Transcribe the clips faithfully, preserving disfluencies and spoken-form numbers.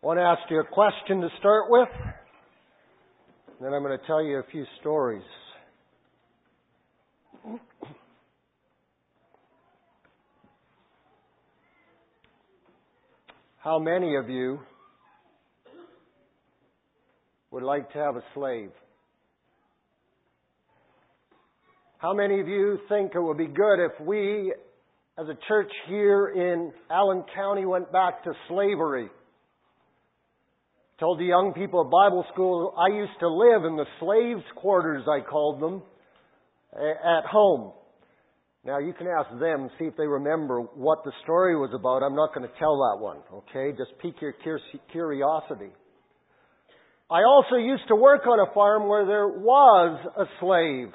I want to ask you a question to start with. Then I'm going to tell you a few stories. How many of you would like to have a slave? How many of you think it would be good if we, as a church here in Allen County, went back to slavery? Told the young people at Bible school, I used to live in the slaves' quarters, I called them, at home. Now, you can ask them, see if they remember what the story was about. I'm not going to tell that one, okay? Just pique your curiosity. I also used to work on a farm where there was a slave.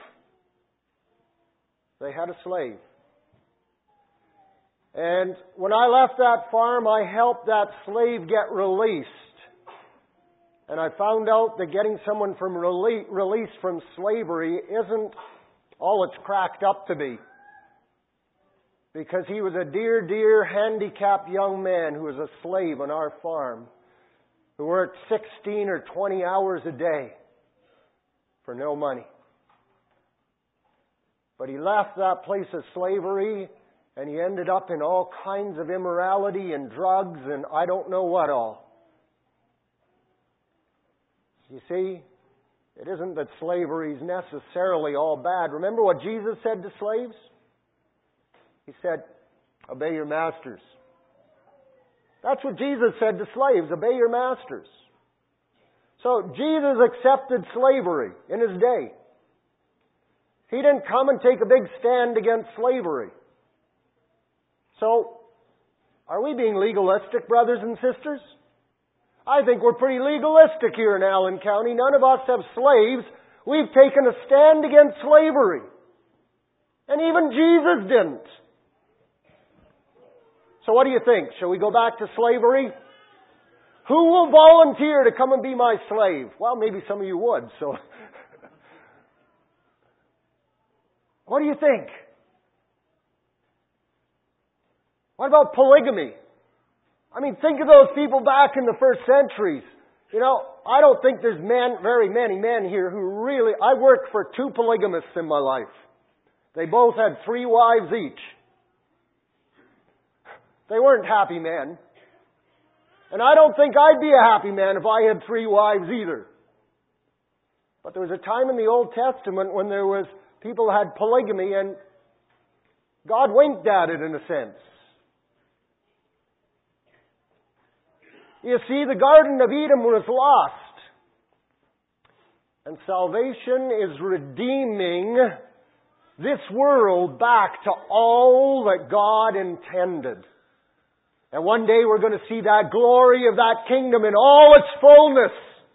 They had a slave. And when I left that farm, I helped that slave get released. And I found out that getting someone from rele- released from slavery isn't all it's cracked up to be. Because he was a dear, dear, handicapped young man who was a slave on our farm, who worked sixteen or twenty hours a day for no money. But he left that place of slavery, and he ended up in all kinds of immorality and drugs and I don't know what all. You see, it isn't that slavery is necessarily all bad. Remember what Jesus said to slaves? He said, obey your masters. That's what Jesus said to slaves, obey your masters. So Jesus accepted slavery in His day. He didn't come and take a big stand against slavery. So, are we being legalistic, brothers and sisters? I think we're pretty legalistic here in Allen County. None of us have slaves. We've taken a stand against slavery. And even Jesus didn't. So what do you think? Shall we go back to slavery? Who will volunteer to come and be my slave? Well, maybe some of you would, so... What do you think? What about polygamy? I mean, think of those people back in the first centuries. You know, I don't think there's men, very many men here who really... I worked for two polygamists in my life. They both had three wives each. They weren't happy men. And I don't think I'd be a happy man if I had three wives either. But there was a time in the Old Testament when there was people who had polygamy and God winked at it in a sense. You see, the Garden of Eden was lost. And salvation is redeeming this world back to all that God intended. And one day we're going to see that glory of that kingdom in all its fullness.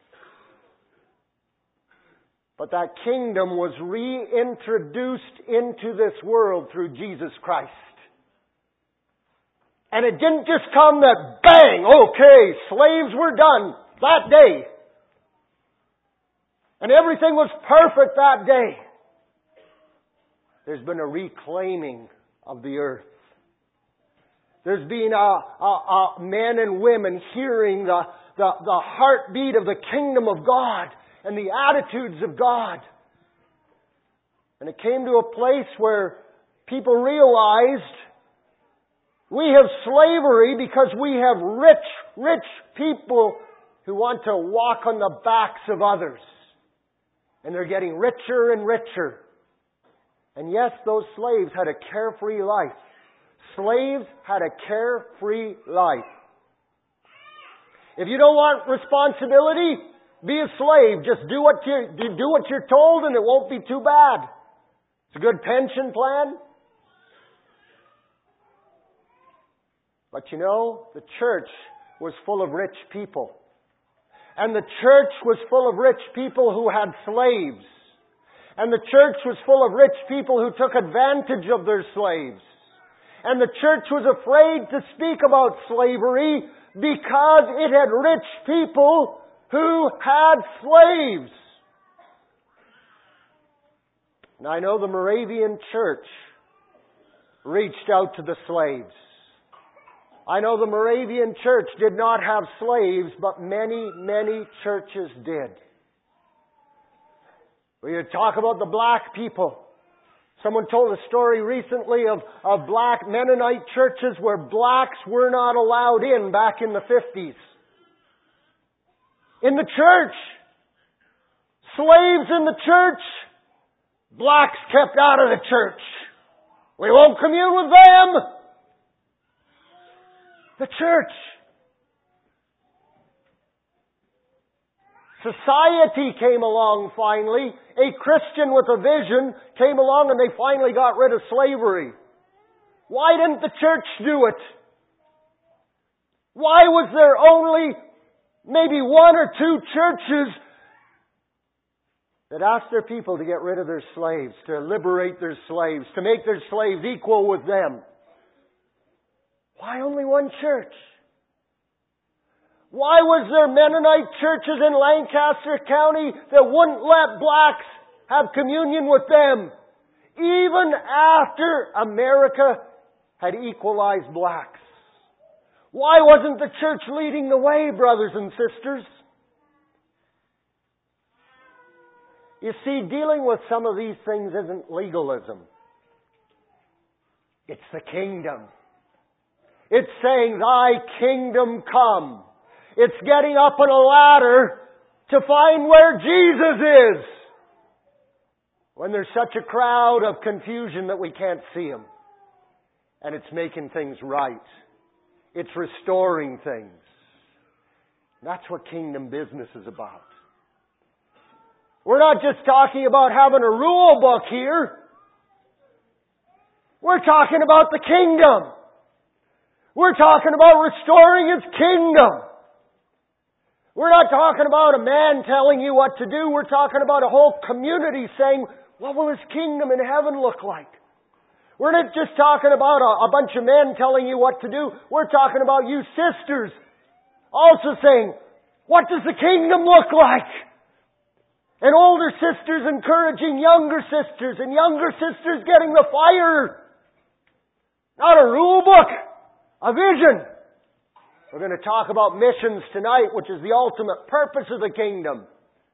But that kingdom was reintroduced into this world through Jesus Christ. And it didn't just come that bang, okay, slaves were done that day. And everything was perfect that day. There's been a reclaiming of the earth. There's been a, a, a men and women hearing the, the, the heartbeat of the kingdom of God and the attitudes of God. And it came to a place where people realized we have slavery because we have rich, rich people who want to walk on the backs of others. And they're getting richer and richer. And yes, those slaves had a carefree life. Slaves had a carefree life. If you don't want responsibility, be a slave. Just do what you do what you're told and it won't be too bad. It's a good pension plan. But you know, the church was full of rich people. And the church was full of rich people who had slaves. And the church was full of rich people who took advantage of their slaves. And the church was afraid to speak about slavery because it had rich people who had slaves. And I know the Moravian church reached out to the slaves. I know the Moravian church did not have slaves, but many, many churches did. We talk about the black people. Someone told a story recently of, of black Mennonite churches where blacks were not allowed in back in the fifties. In the church. Slaves in the church. Blacks kept out of the church. We won't commune with them. The church. Society came along finally. A Christian with a vision came along and they finally got rid of slavery. Why didn't the church do it? Why was there only maybe one or two churches that asked their people to get rid of their slaves, to liberate their slaves, to make their slaves equal with them? Why only one church? Why was there Mennonite churches in Lancaster County that wouldn't let blacks have communion with them, even after America had equalized blacks? Why wasn't the church leading the way, brothers and sisters? You see, dealing with some of these things isn't legalism. It's the kingdom. It's saying, Thy kingdom come. It's getting up on a ladder to find where Jesus is. When there's such a crowd of confusion that we can't see Him. And it's making things right. It's restoring things. That's what kingdom business is about. We're not just talking about having a rule book here. We're talking about the kingdom. We're talking about restoring His kingdom. We're not talking about a man telling you what to do. We're talking about a whole community saying, what will His kingdom in heaven look like? We're not just talking about a, a bunch of men telling you what to do. We're talking about you sisters also saying, what does the kingdom look like? And older sisters encouraging younger sisters, and younger sisters getting the fire. Not a rule book, a vision. We're going to talk about missions tonight, which is the ultimate purpose of the kingdom.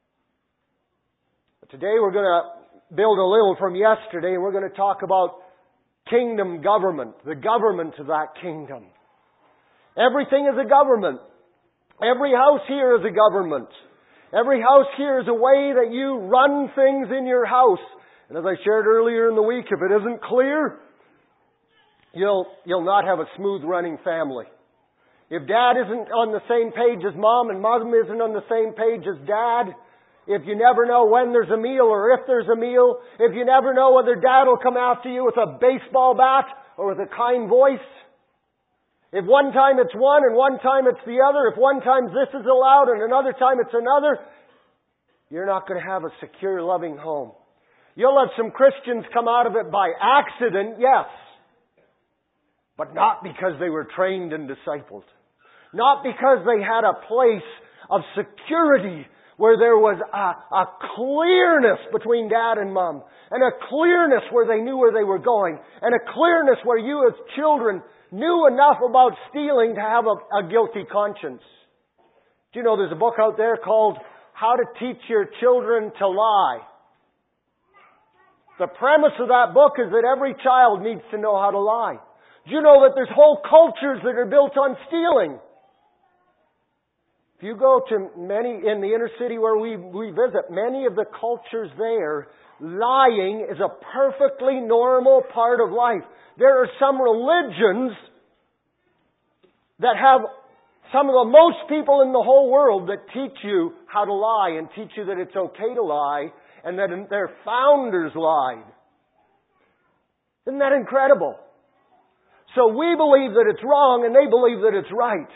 But today we're going to build a little from yesterday, and we're going to talk about kingdom government, the government of that kingdom. Everything is a government. Every house here is a government. Every house here is a way that you run things in your house. And as I shared earlier in the week, if it isn't clear, you'll, you'll not have a smooth running family. If dad isn't on the same page as mom and mom isn't on the same page as dad, if you never know when there's a meal or if there's a meal, if you never know whether dad will come after you with a baseball bat or with a kind voice, if one time it's one and one time it's the other, if one time this is allowed and another time it's another, you're not going to have a secure, loving home. You'll have some Christians come out of it by accident, yes, but not because they were trained and discipled. Not because they had a place of security where there was a, a clearness between dad and mom, and a clearness where they knew where they were going, and a clearness where you as children knew enough about stealing to have a, a guilty conscience. Do you know there's a book out there called How to Teach Your Children to Lie? The premise of that book is that every child needs to know how to lie. Do you know that there's whole cultures that are built on stealing? If you go to many, in the inner city where we, we visit, many of the cultures there, lying is a perfectly normal part of life. There are some religions that have some of the most people in the whole world that teach you how to lie and teach you that it's okay to lie and that their founders lied. Isn't that incredible? So we believe that it's wrong and they believe that it's right.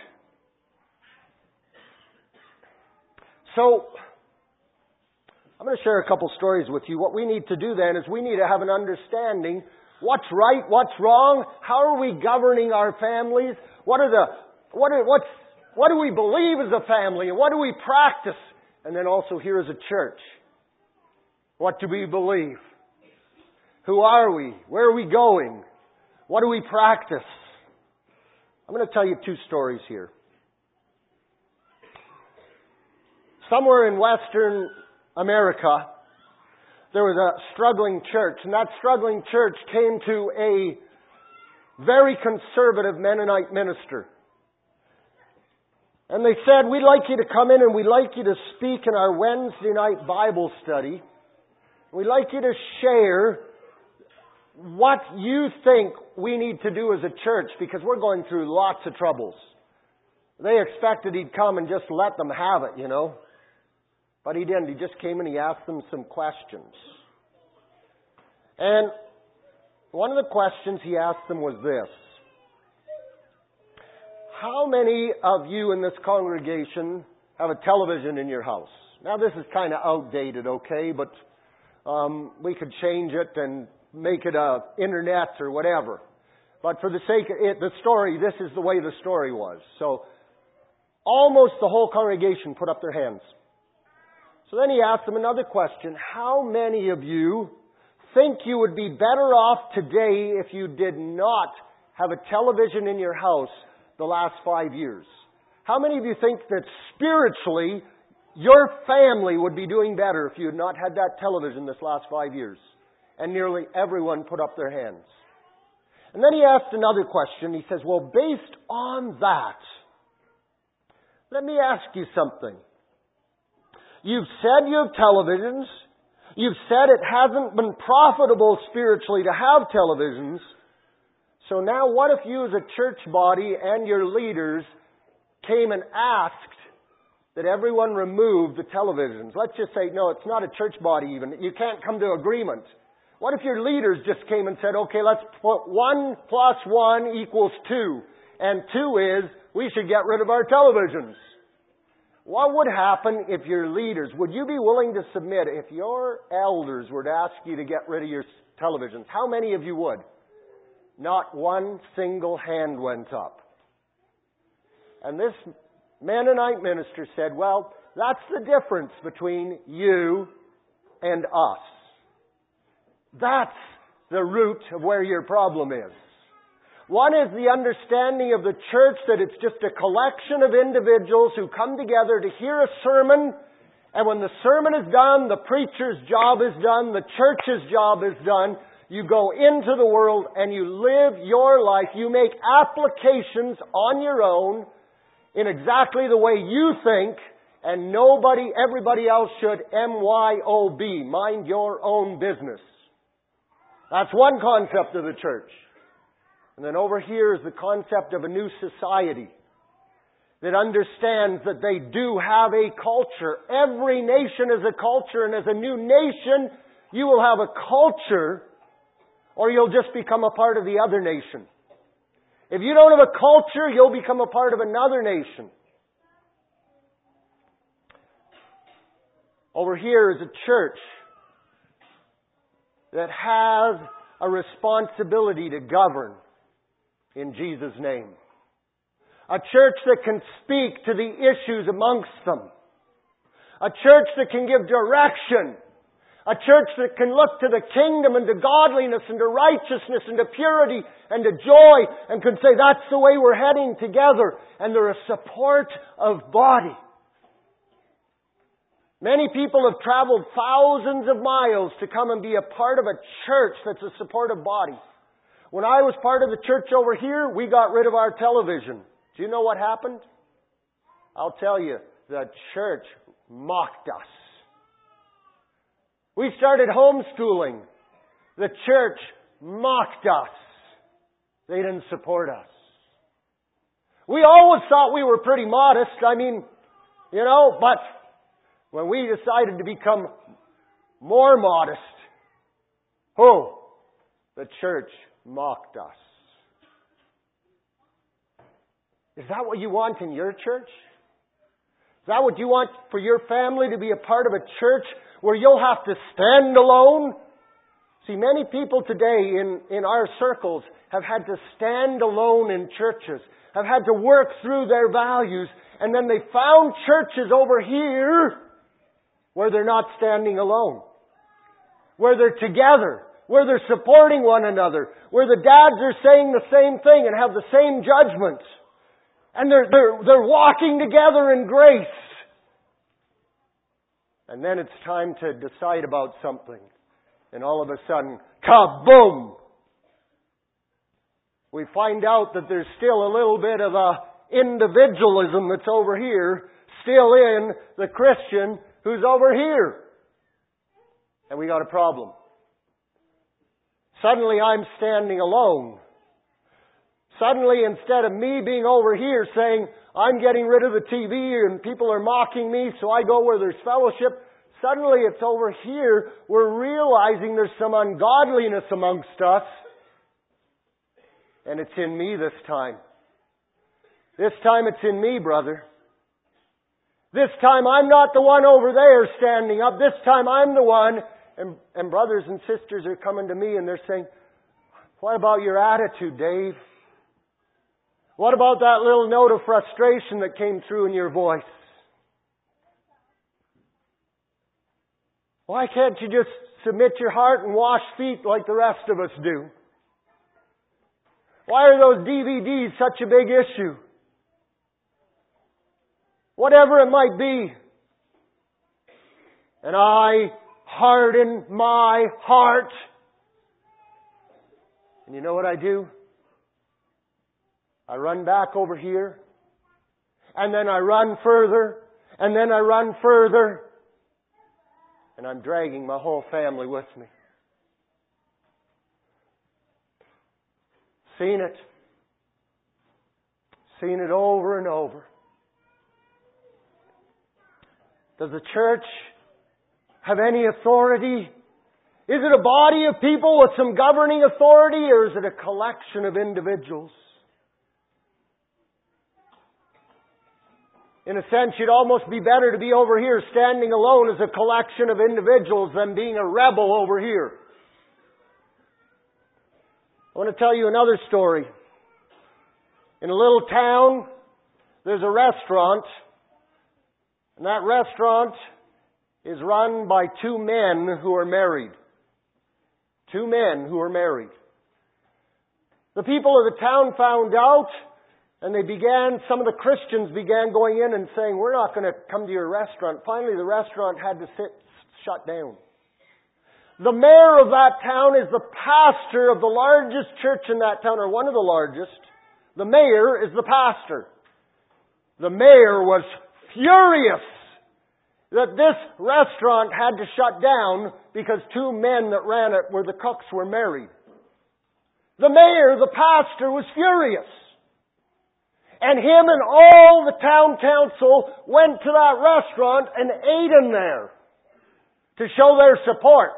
So, I'm going to share a couple stories with you. What we need to do then is we need to have an understanding what's right, what's wrong, how are we governing our families, what are the, what are, what's, what do we believe as a family, and what do we practice, and then also here as a church. What do we believe? Who are we? Where are we going? What do we practice? I'm going to tell you two stories here. Somewhere in Western America, there was a struggling church, and that struggling church came to a very conservative Mennonite minister. And they said, we'd like you to come in and we'd like you to speak in our Wednesday night Bible study. We'd like you to share what you think we need to do as a church, because we're going through lots of troubles. They expected he'd come and just let them have it, you know. But he didn't. He just came and he asked them some questions. And one of the questions he asked them was this. How many of you in this congregation have a television in your house? Now this is kind of outdated, okay, but um, we could change it and make it a internet or whatever. But for the sake of it, the story, this is the way the story was. So almost the whole congregation put up their hands. So then he asked them another question. How many of you think you would be better off today if you did not have a television in your house the last five years? How many of you think that spiritually your family would be doing better if you had not had that television this last five years? And nearly everyone put up their hands. And then he asked another question. He says, well, based on that, let me ask you something. You've said you have televisions. You've said it hasn't been profitable spiritually to have televisions. So now what if you as a church body and your leaders came and asked that everyone remove the televisions? Let's just say, no, it's not a church body even. You can't come to agreement. What if your leaders just came and said, okay, let's put one plus one equals two. And two is, we should get rid of our televisions. What would happen if your leaders, would you be willing to submit if your elders were to ask you to get rid of your televisions? How many of you would? Not one single hand went up. And this Mennonite minister said, well, that's the difference between you and us. That's the root of where your problem is. One is the understanding of the church that it's just a collection of individuals who come together to hear a sermon, and when the sermon is done, the preacher's job is done, the church's job is done. You go into the world and you live your life. You make applications on your own in exactly the way you think, and nobody, everybody else should M Y O B, mind your own business. That's one concept of the church. And then over here is the concept of a new society that understands that they do have a culture. Every nation is a culture, and as a new nation, you will have a culture, or you'll just become a part of the other nation. If you don't have a culture, you'll become a part of another nation. Over here is a church that has a responsibility to govern in Jesus' name. A church that can speak to the issues amongst them. A church that can give direction. A church that can look to the kingdom and to godliness and to righteousness and to purity and to joy and can say, that's the way we're heading together. And they're a support of body. Many people have traveled thousands of miles to come and be a part of a church that's a supportive body. When I was part of the church over here, we got rid of our television. Do you know what happened? I'll tell you, the church mocked us. We started homeschooling. The church mocked us. They didn't support us. We always thought we were pretty modest. I mean, you know, but when we decided to become more modest, oh, the church mocked us. Is that what you want in your church? Is that what you want for your family, to be a part of a church where you'll have to stand alone? See, many people today in, in our circles have had to stand alone in churches, have had to work through their values, and then they found churches over here where they're not standing alone, where they're together, where they're supporting one another, where the dads are saying the same thing and have the same judgment. And they're, they're, they're walking together in grace. And then it's time to decide about something. And all of a sudden, kaboom! We find out that there's still a little bit of a individualism that's over here, still in the Christian who's over here. And we got a problem. Suddenly I'm standing alone. Suddenly, instead of me being over here saying, I'm getting rid of the T V and people are mocking me, so I go where there's fellowship, suddenly it's over here. We're realizing there's some ungodliness amongst us. And it's in me this time. This time it's in me, brother. This time I'm not the one over there standing up. This time I'm the one. And, and brothers and sisters are coming to me and they're saying, what about your attitude, Dave? What about that little note of frustration that came through in your voice? Why can't you just submit your heart and wash feet like the rest of us do? Why are those D V Ds such a big issue? Whatever it might be. And I harden my heart. And you know what I do? I run back over here. And then I run further. And then I run further. And I'm dragging my whole family with me. Seen it. Seen it over and over. Does the church have any authority? Is it a body of people with some governing authority, or is it a collection of individuals? In a sense, you'd almost be better to be over here standing alone as a collection of individuals than being a rebel over here. I want to tell you another story. In a little town, there's a restaurant, and that restaurant is run by two men who are married. Two men who are married. The people of the town found out, and they began, some of the Christians began going in and saying, we're not going to come to your restaurant. Finally, the restaurant had to sit, shut down. The mayor of that town is the pastor of the largest church in that town, or one of the largest. The mayor is the pastor. The mayor was furious that this restaurant had to shut down because two men that ran it, where the cooks, were married. The mayor, the pastor, was furious. And him and all the town council went to that restaurant and ate in there to show their support.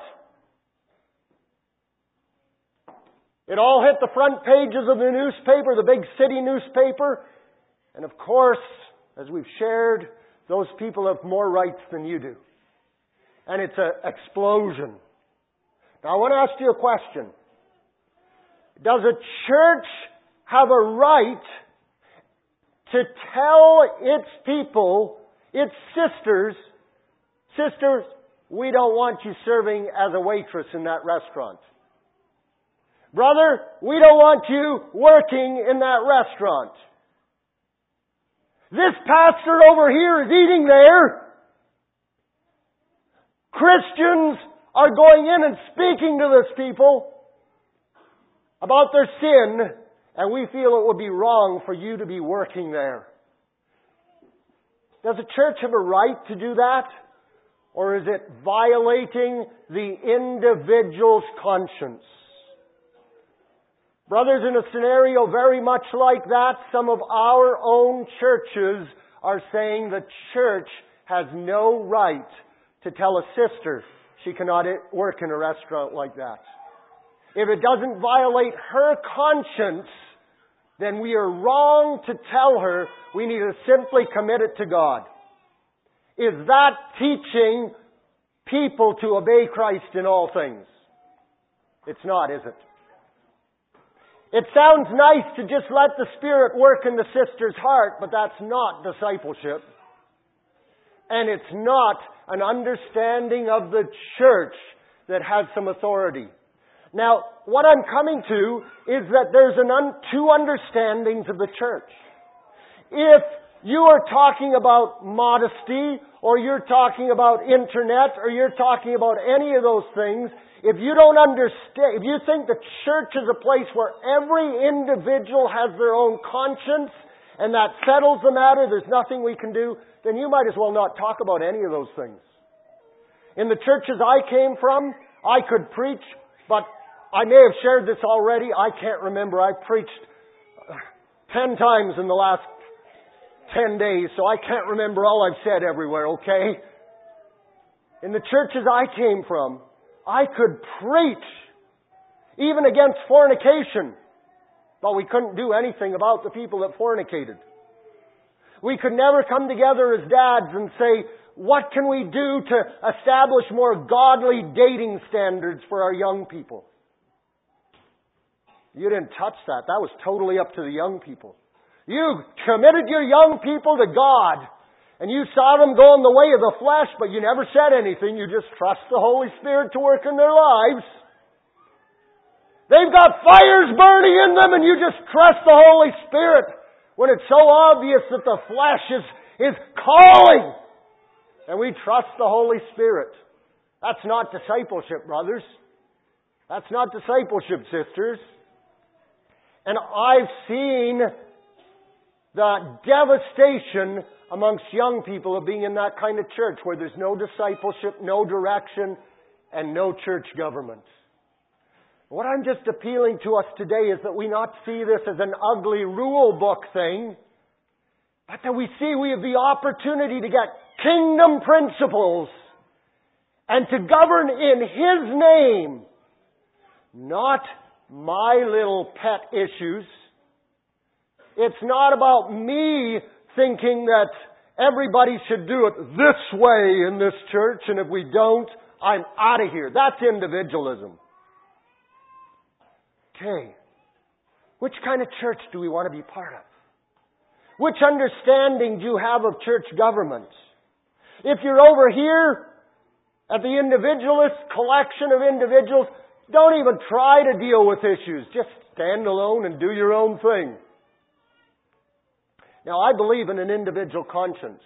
It all hit the front pages of the newspaper, the big city newspaper. And of course, as we've shared, those people have more rights than you do. And it's an explosion. Now I want to ask you a question. Does a church have a right to tell its people, its sisters, sisters, we don't want you serving as a waitress in that restaurant. Brother, we don't want you working in that restaurant. This pastor over here is eating there. Christians are going in and speaking to this people about their sin, and we feel it would be wrong for you to be working there. Does a church have a right to do that? Or is it violating the individual's conscience? Brothers, in a scenario very much like that, some of our own churches are saying the church has no right to tell a sister she cannot work in a restaurant like that. If it doesn't violate her conscience, then we are wrong to tell her we need to simply commit it to God. Is that teaching people to obey Christ in all things? It's not, is it? It sounds nice to just let the Spirit work in the sister's heart, but that's not discipleship. And it's not an understanding of the church that has some authority. Now, what I'm coming to is that there's an un- two understandings of the church. If you are talking about modesty, or you're talking about internet, or you're talking about any of those things, if you don't understand, if you think the church is a place where every individual has their own conscience, and that settles the matter, there's nothing we can do, then you might as well not talk about any of those things. In the churches I came from, I could preach, but I may have shared this already. I can't remember. I've preached ten times in the last ten days, so I can't remember all I've said everywhere, okay? In the churches I came from, I could preach, even against fornication, but we couldn't do anything about the people that fornicated. We could never come together as dads and say, what can we do to establish more godly dating standards for our young people? You didn't touch that. That was totally up to the young people. You committed your young people to God, and you saw them going the way of the flesh, but you never said anything. You just trust the Holy Spirit to work in their lives. They've got fires burning in them, and you just trust the Holy Spirit when it's so obvious that the flesh is, is calling. And we trust the Holy Spirit. That's not discipleship, brothers. That's not discipleship, sisters. And I've seen the devastation amongst young people of being in that kind of church where there's no discipleship, no direction, and no church government. What I'm just appealing to us today is that we not see this as an ugly rule book thing, but that we see we have the opportunity to get kingdom principles and to govern in His name, not my little pet issues. It's not about me thinking that everybody should do it this way in this church, and if we don't, I'm out of here. That's individualism. Okay. Which kind of church do we want to be part of? Which understanding do you have of church government? If you're over here at the individualist collection of individuals, don't even try to deal with issues. Just stand alone and do your own thing. Now, I believe in an individual conscience.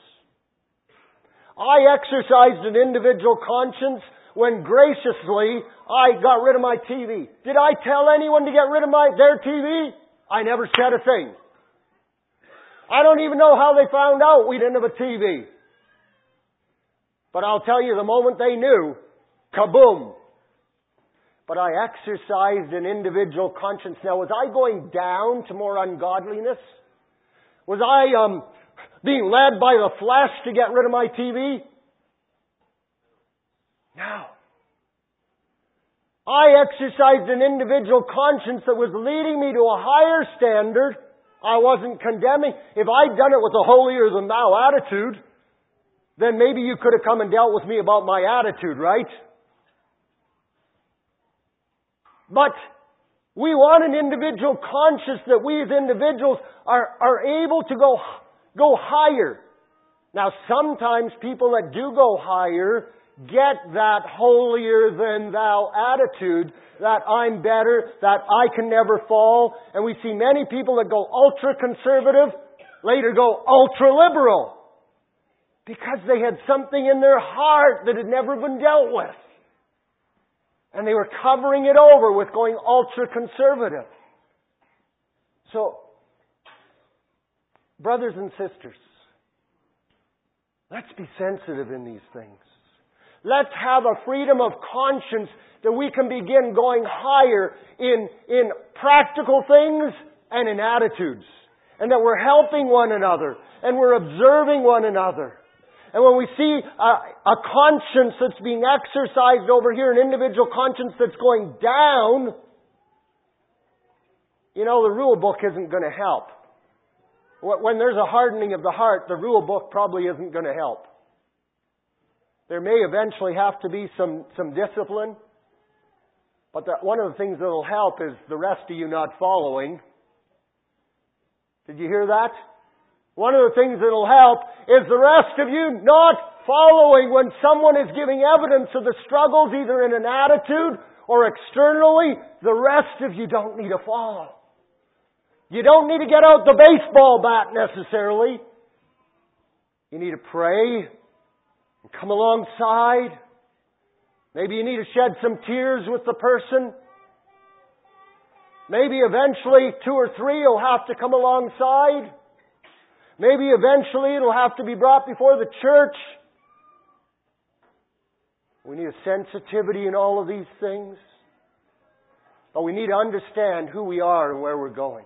I exercised an individual conscience when graciously I got rid of my T V. Did I tell anyone to get rid of my their T V? I never said a thing. I don't even know how they found out we didn't have a T V. But I'll tell you, the moment they knew, kaboom. But I exercised an individual conscience. Now, was I going down to more ungodliness? Was I um, being led by the flesh to get rid of my T V? No. I exercised an individual conscience that was leading me to a higher standard. I wasn't condemning. If I'd done it with a holier-than-thou attitude, then maybe you could have come and dealt with me about my attitude, right? But we want an individual conscience that we as individuals are, are able to go, go higher. Now, sometimes people that do go higher get that holier-than-thou attitude, that I'm better, that I can never fall. And we see many people that go ultra-conservative, later go ultra-liberal. Because they had something in their heart that had never been dealt with. And they were covering it over with going ultra-conservative. So, brothers and sisters, let's be sensitive in these things. Let's have a freedom of conscience that we can begin going higher in, in practical things and in attitudes. And that we're helping one another. And we're observing one another. And when we see a, a conscience that's being exercised over here, an individual conscience that's going down, you know, the rule book isn't going to help. When there's a hardening of the heart, the rule book probably isn't going to help. There may eventually have to be some, some discipline. But the, one of the things that will help is the rest of you not following. Did you hear that? One of the things that will help is the rest of you not following when someone is giving evidence of the struggles either in an attitude or externally, the rest of you don't need to follow. You don't need to get out the baseball bat necessarily. You need to pray and come alongside. Maybe you need to shed some tears with the person. Maybe eventually two or three will have to come alongside. Maybe eventually it'll have to be brought before the church. We need a sensitivity in all of these things. But we need to understand who we are and where we're going.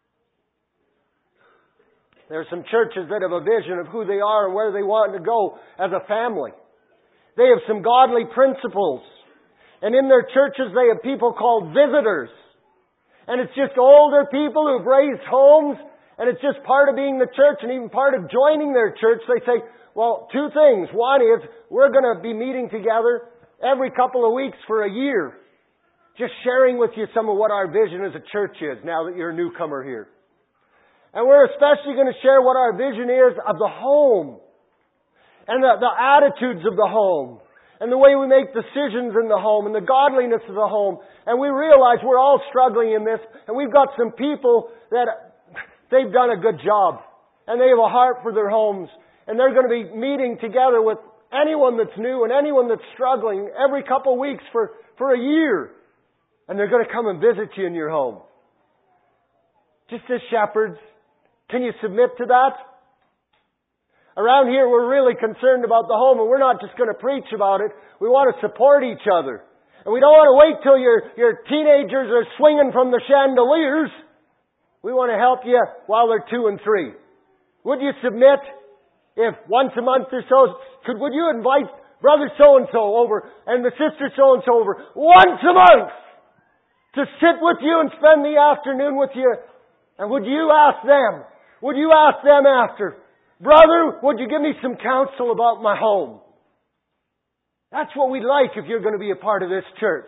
There are some churches that have a vision of who they are and where they want to go as a family. They have some godly principles. And in their churches they have people called visitors. And it's just older people who've raised homes. And it's just part of being the church and even part of joining their church. They say, well, two things. One is we're going to be meeting together every couple of weeks for a year. Just sharing with you some of what our vision as a church is now that you're a newcomer here. And we're especially going to share what our vision is of the home. And the, the attitudes of the home. And the way we make decisions in the home. And the godliness of the home. And we realize we're all struggling in this. And we've got some people that they've done a good job. And they have a heart for their homes. And they're going to be meeting together with anyone that's new and anyone that's struggling every couple of weeks for, for a year. And they're going to come and visit you in your home. Just as shepherds, can you submit to that? Around here we're really concerned about the home, and we're not just going to preach about it. We want to support each other. And we don't want to wait till your, your teenagers are swinging from the chandeliers. We want to help you while they're two and three. Would you submit if once a month or so, could, would you invite brother so-and-so over and the sister so-and-so over once a month to sit with you and spend the afternoon with you? And would you ask them, would you ask them after, brother, would you give me some counsel about my home? That's what we'd like if you're going to be a part of this church.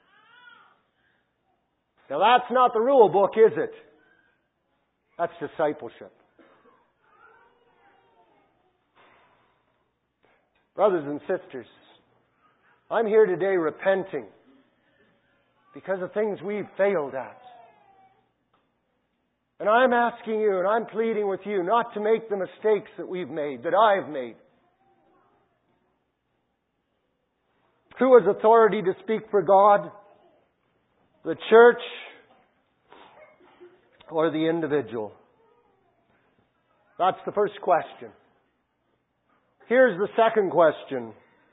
Now that's not the rule book, is it? That's discipleship. Brothers and sisters, I'm here today repenting because of things we've failed at. And I'm asking you and I'm pleading with you not to make the mistakes that we've made, that I've made. Who has authority to speak for God? The church or the individual? That's the first question. Here's the second question.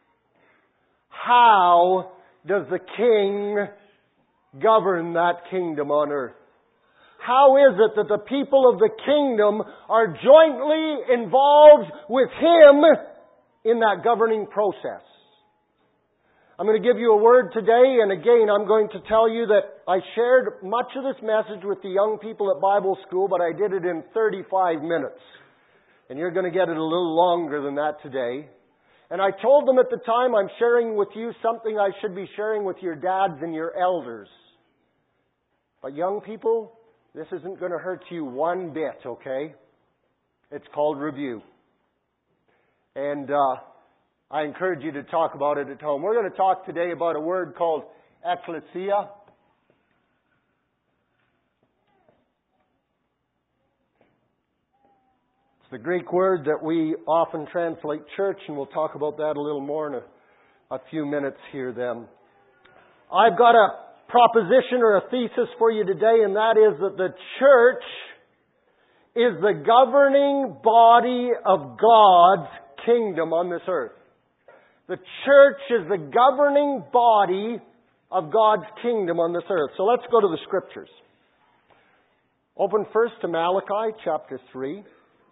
How does the king govern that kingdom on earth? How is it that the people of the kingdom are jointly involved with him in that governing process? I'm going to give you a word today, and again, I'm going to tell you that I shared much of this message with the young people at Bible school, but I did it in thirty-five minutes. And you're going to get it a little longer than that today. And I told them at the time, I'm sharing with you something I should be sharing with your dads and your elders. But young people, this isn't going to hurt you one bit, okay? It's called review. And uh, I encourage you to talk about it at home. We're going to talk today about a word called ecclesia. It's the Greek word that we often translate church, and we'll talk about that a little more in a, a few minutes here then. I've got a proposition or a thesis for you today, and that is that the church is the governing body of God's kingdom on this earth. The church is the governing body of God's kingdom on this earth. So let's go to the Scriptures. Open first to Malachi chapter three.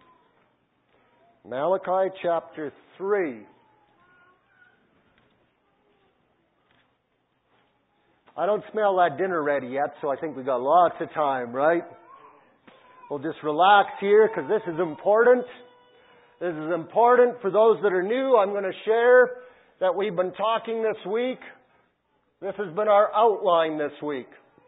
Malachi chapter three. I don't smell that dinner ready yet, so I think we've got lots of time, right? We'll just relax here because this is important. This is important for those that are new. I'm going to share that we've been talking this week. This has been our outline this week.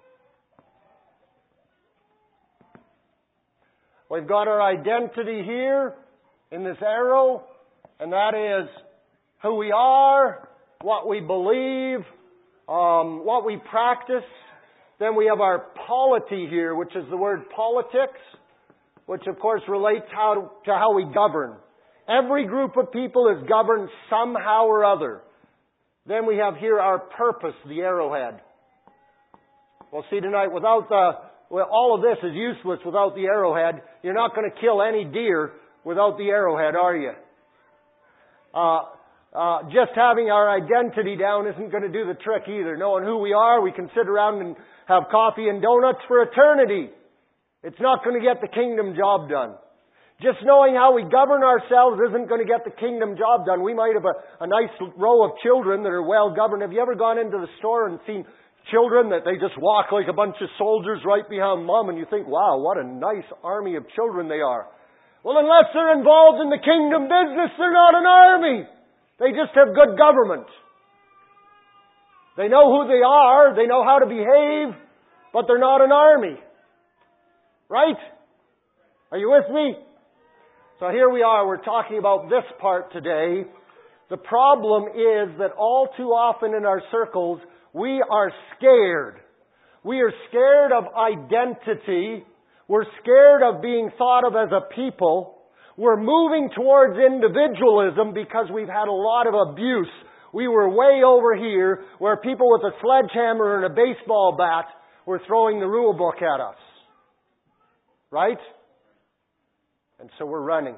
We've got our identity here in this arrow, and that is who we are, what we believe, um, what we practice. Then we have our polity here, which is the word politics, which of course relates how to, to how we govern. Every group of people is governed somehow or other. Then we have here our purpose, the arrowhead. Well, see tonight, without the, well, all of this is useless without the arrowhead. You're not going to kill any deer without the arrowhead, are you? Uh, uh, just having our identity down isn't going to do the trick either. Knowing who we are, we can sit around and have coffee and donuts for eternity. It's not going to get the kingdom job done. Just knowing how we govern ourselves isn't going to get the kingdom job done. We might have a, a nice row of children that are well governed. Have you ever gone into the store and seen children that they just walk like a bunch of soldiers right behind mom, and you think, wow, what a nice army of children they are. Well, unless they're involved in the kingdom business, they're not an army. They just have good government. They know who they are. They know how to behave, but they're not an army. Right? Are you with me? So here we are, we're talking about this part today. The problem is that all too often in our circles, we are scared. We are scared of identity. We're scared of being thought of as a people. We're moving towards individualism because we've had a lot of abuse. We were way over here where people with a sledgehammer and a baseball bat were throwing the rule book at us. Right? And so we're running.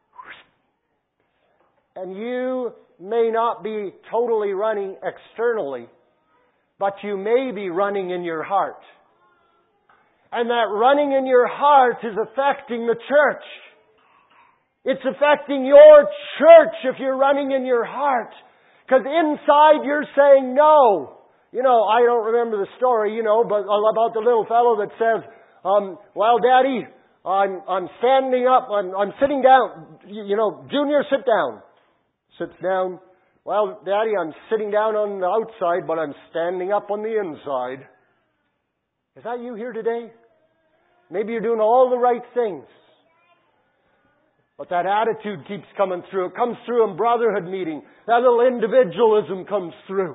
And you may not be totally running externally, but you may be running in your heart. And that running in your heart is affecting the church. It's affecting your church if you're running in your heart. Because inside you're saying no. You know, I don't remember the story, you know, but about the little fellow that says, um, well, Daddy, I'm, I'm standing up, I'm, I'm sitting down. You, you know, Junior, sit down. Sits down. Well, Daddy, I'm sitting down on the outside, but I'm standing up on the inside. Is that you here today? Maybe you're doing all the right things. But that attitude keeps coming through. It comes through in brotherhood meeting. That little individualism comes through.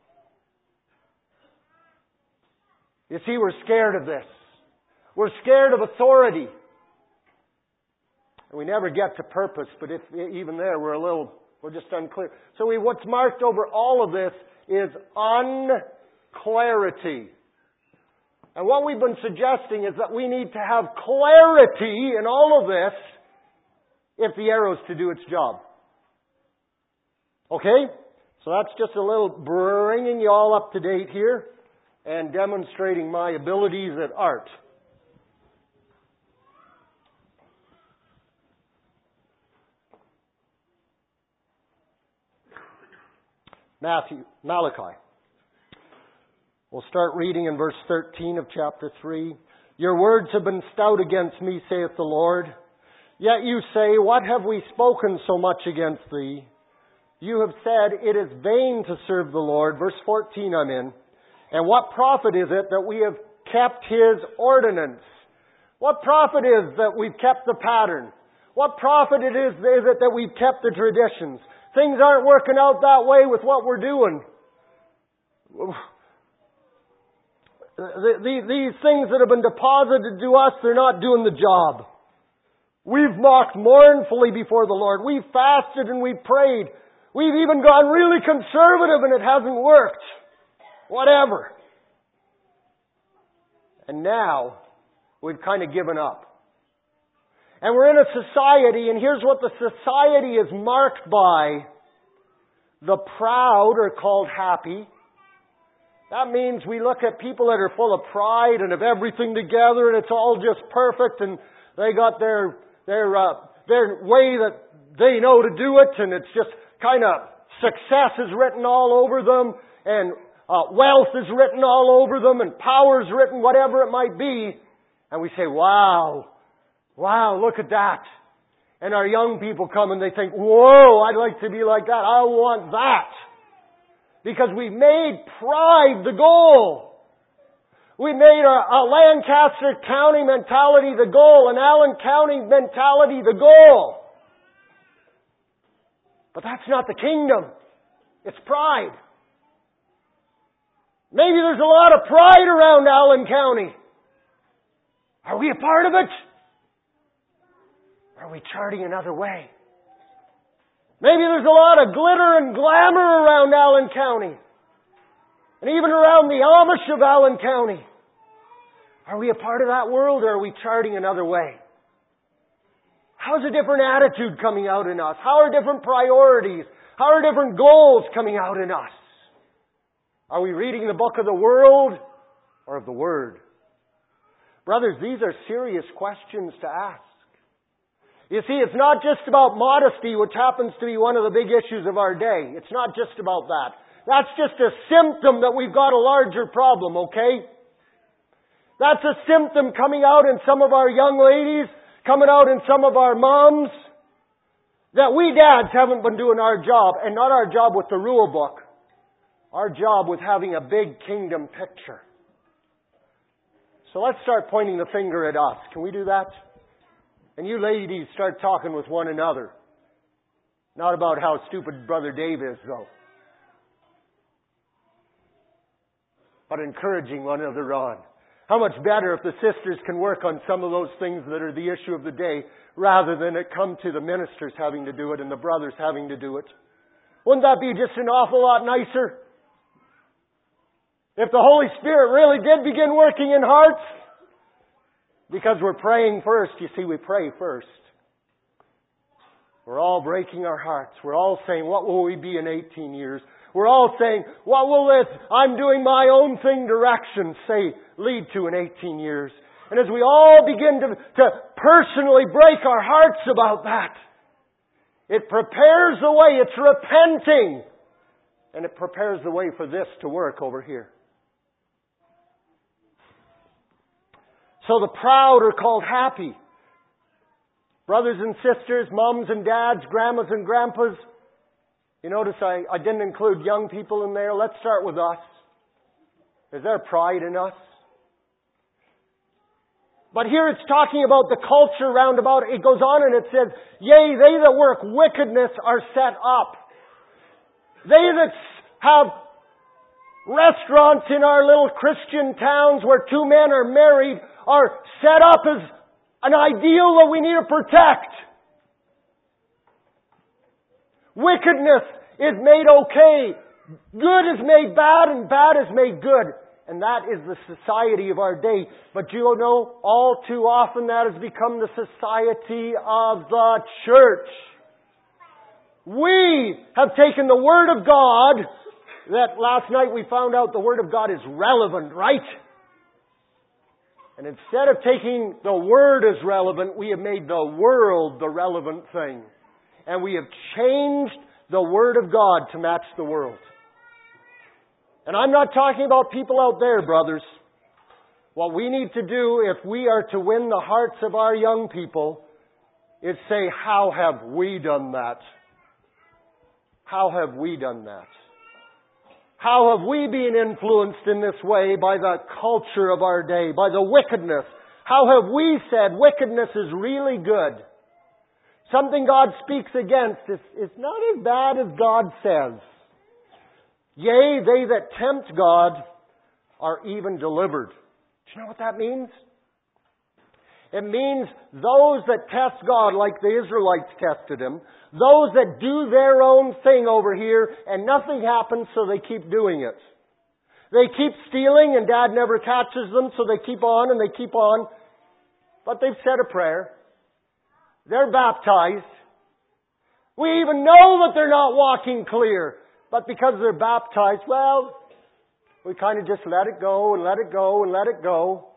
You see, we're scared of this. We're scared of authority. And we never get to purpose, but if, even there we're a little, we're just unclear. So we, what's marked over all of this is unclarity. And what we've been suggesting is that we need to have clarity in all of this if the arrow's to do its job. Okay? So that's just a little bringing you all up to date here and demonstrating my abilities at art. Matthew, Malachi. We'll start reading in verse thirteen of chapter three. Your words have been stout against me, saith the Lord. Yet you say, what have we spoken so much against thee? You have said, it is vain to serve the Lord. Verse fourteen I'm in. And what profit is it that we have kept His ordinance? What profit is that we've kept the pattern? What profit it is, is it that we've kept the traditions? Things aren't working out that way with what we're doing. These things that have been deposited to us, they're not doing the job. We've mocked mournfully before the Lord. We've fasted and we've prayed. We've even gone really conservative and it hasn't worked. Whatever. And now, we've kind of given up. And we're in a society, and here's what the society is marked by. The proud are called happy. That means we look at people that are full of pride and have everything together and it's all just perfect and they got their their uh, their way that they know to do it, and it's just kind of success is written all over them, and uh, wealth is written all over them, and power is written, whatever it might be. And we say, wow, wow, look at that. And our young people come and they think, whoa, I'd like to be like that. I want that. Because we've made pride the goal. We made a, a Lancaster County mentality the goal, an Allen County mentality the goal. But that's not the kingdom. It's pride. Maybe there's a lot of pride around Allen County. Are we a part of it? Are we charting another way? Maybe there's a lot of glitter and glamour around Allen County. And even around the Amish of Allen County. Are we a part of that world, or are we charting another way? How's a different attitude coming out in us? How are different priorities? How are different goals coming out in us? Are we reading the book of the world or of the Word? Brothers, these are serious questions to ask. You see, it's not just about modesty, which happens to be one of the big issues of our day. It's not just about that. That's just a symptom that we've got a larger problem, okay? That's a symptom coming out in some of our young ladies, coming out in some of our moms, that we dads haven't been doing our job, and not our job with the rule book, our job with having a big kingdom picture. So let's start pointing the finger at us. Can we do that? And you ladies start talking with one another. Not about how stupid Brother Dave is, though. But encouraging one another on. How much better if the sisters can work on some of those things that are the issue of the day, rather than it come to the ministers having to do it and the brothers having to do it. Wouldn't that be just an awful lot nicer? If the Holy Spirit really did begin working in hearts? Because we're praying first. You see, we pray first. We're all breaking our hearts. We're all saying, what will we be in eighteen years? We're all saying, what will this, I'm doing my own thing direction, say, lead to in eighteen years? And as we all begin to, to personally break our hearts about that, it prepares the way. It's repenting. And it prepares the way for this to work over here. So the proud are called happy. Brothers and sisters, mums and dads, grandmas and grandpas. You notice I, I didn't include young people in there. Let's start with us. Is there pride in us? But here it's talking about the culture round about. It goes on and it says, yea, they that work wickedness are set up. They that have restaurants in our little Christian towns where two men are married are set up as an ideal that we need to protect. Wickedness is made okay. Good is made bad and bad is made good. And that is the society of our day. But you know, all too often that has become the society of the church. We have taken the Word of God, that last night we found out the Word of God is relevant, right? And instead of taking the Word as relevant, we have made the world the relevant thing. And we have changed the Word of God to match the world. And I'm not talking about people out there, brothers. What we need to do if we are to win the hearts of our young people is say, how have we done that? How have we done that? How have we been influenced in this way by the culture of our day, by the wickedness? How have we said wickedness is really good? Something God speaks against is, is not as bad as God says. Yea, they that tempt God are even delivered. Do you know what that means? It means those that test God like the Israelites tested Him, those that do their own thing over here and nothing happens, so they keep doing it. They keep stealing and Dad never catches them, so they keep on and they keep on. But they've said a prayer. They're baptized. We even know that they're not walking clear. But because they're baptized, well, we kind of just let it go and let it go and let it go.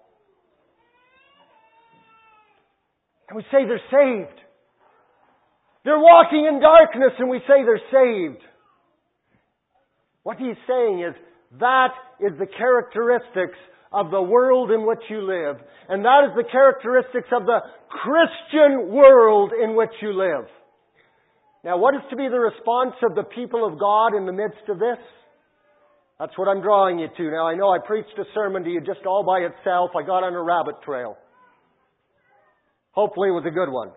And we say they're saved. They're walking in darkness and we say they're saved. What he's saying is that is the characteristics of the world in which you live. And that is the characteristics of the Christian world in which you live. Now, what is to be the response of the people of God in the midst of this? That's what I'm drawing you to. Now, I know I preached a sermon to you just all by itself. I got on a rabbit trail. Hopefully it was a good one.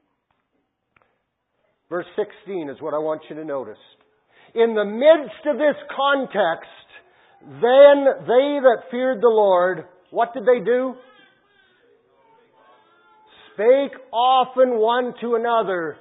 Verse sixteen is what I want you to notice. In the midst of this context, Then they that feared the Lord, what did they do? Spake often one to another.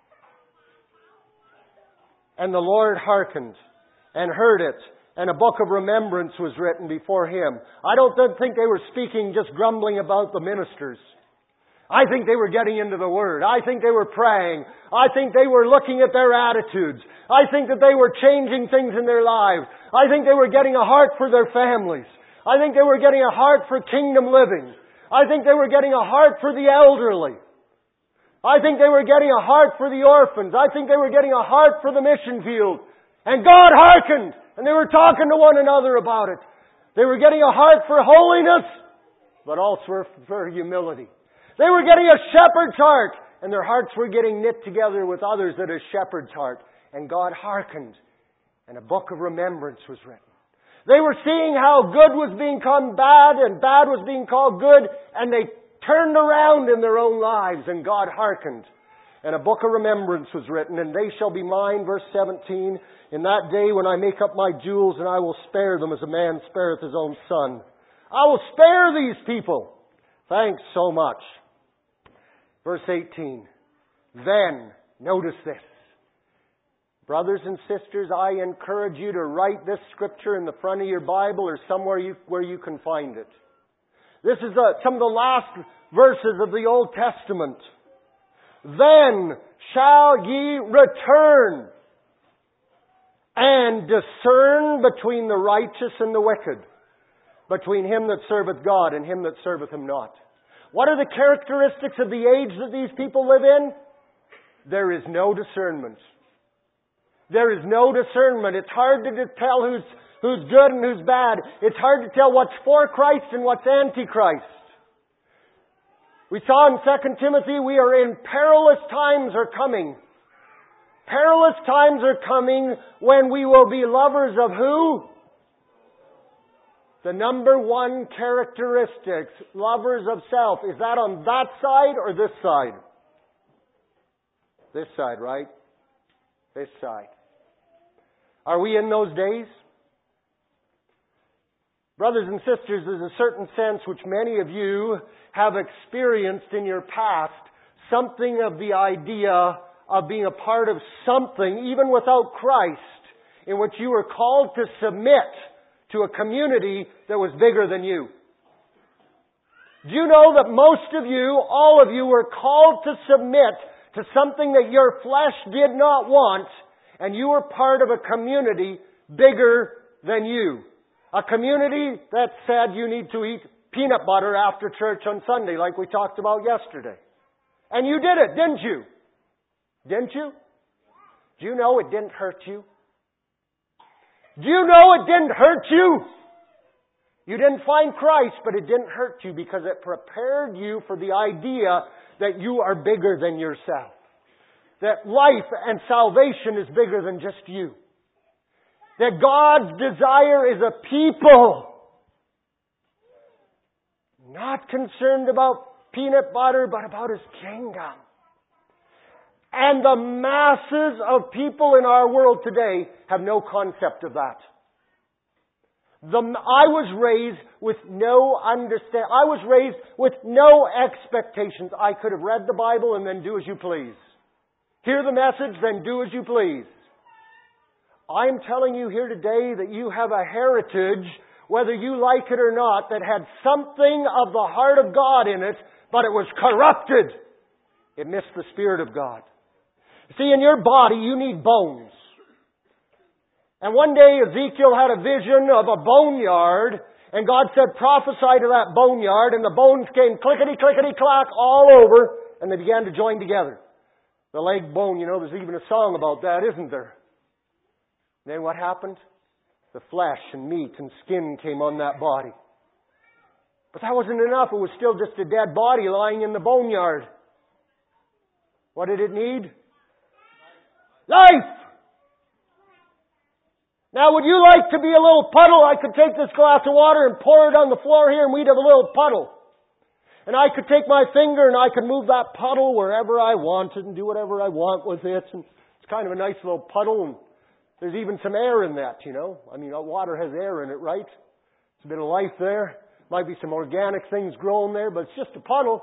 And the Lord hearkened and heard it. And a book of remembrance was written before Him. I don't think they were speaking just grumbling about the ministers. I think they were getting into the Word. I think they were praying. I think they were looking at their attitudes. I think that they were changing things in their lives. I think they were getting a heart for their families. I think they were getting a heart for kingdom living. I think they were getting a heart for the elderly. I think they were getting a heart for the orphans. I think they were getting a heart for the mission field. And God hearkened, and they were talking to one another about it. They were getting a heart for holiness, but also for humility. They were getting a shepherd's heart, and their hearts were getting knit together with others at a shepherd's heart. And God hearkened, and a book of remembrance was written. They were seeing how good was being called bad, and bad was being called good, and they turned around in their own lives, and God hearkened. And a book of remembrance was written, and they shall be mine, verse seventeen, in that day when I make up my jewels, and I will spare them as a man spareth his own son. I will spare these people. Thanks so much. Verse eighteen. Then, notice this. Brothers and sisters, I encourage you to write this scripture in the front of your Bible or somewhere you, where you can find it. This is the, some of the last verses of the Old Testament. Then shall ye return and discern between the righteous and the wicked, between him that serveth God and him that serveth him not. What are the characteristics of the age that these people live in? There is no discernment. There is no discernment. It's hard to tell who's, who's good and who's bad. It's hard to tell what's for Christ and what's anti-Christ. We saw in Second Timothy, we are in perilous times are coming. Perilous times are coming when we will be lovers of who? The number one characteristics, lovers of self. Is that on that side or this side? This side, right? This side. Are we in those days? Brothers and sisters, there's a certain sense which many of you have experienced in your past, something of the idea of being a part of something, even without Christ, in which you were called to submit to a community that was bigger than you. Do you know that most of you, all of you, were called to submit to something that your flesh did not want, and you were part of a community bigger than you? A community that said you need to eat peanut butter after church on Sunday, like we talked about yesterday. And you did it, didn't you? Didn't you? Do you know it didn't hurt you? Do you know it didn't hurt you? You didn't find Christ, but it didn't hurt you because it prepared you for the idea that you are bigger than yourself. That life and salvation is bigger than just you. That God's desire is a people not concerned about peanut butter, but about His kingdom. And the masses of people in our world today have no concept of that. The, I was raised with no understand. I was raised with no expectations. I could have read the Bible and then do as you please. Hear the message, then do as you please. I'm telling you here today that you have a heritage, whether you like it or not, that had something of the heart of God in it, but it was corrupted. It missed the Spirit of God. See, in your body, you need bones. And one day Ezekiel had a vision of a boneyard, and God said, prophesy to that boneyard, and the bones came clickety-clickety-clack all over, and they began to join together. The leg bone, you know, there's even a song about that, isn't there? And then what happened? The flesh and meat and skin came on that body. But that wasn't enough. It was still just a dead body lying in the boneyard. What did it need? Life! Now, would you like to be a little puddle? I could take this glass of water and pour it on the floor here and we'd have a little puddle. And I could take my finger and I could move that puddle wherever I wanted and do whatever I want with it. And it's kind of a nice little puddle. And There's even some air in that, you know. I mean, water has air in it, right? There's a bit of life there. Might be some organic things growing there, but it's just a puddle.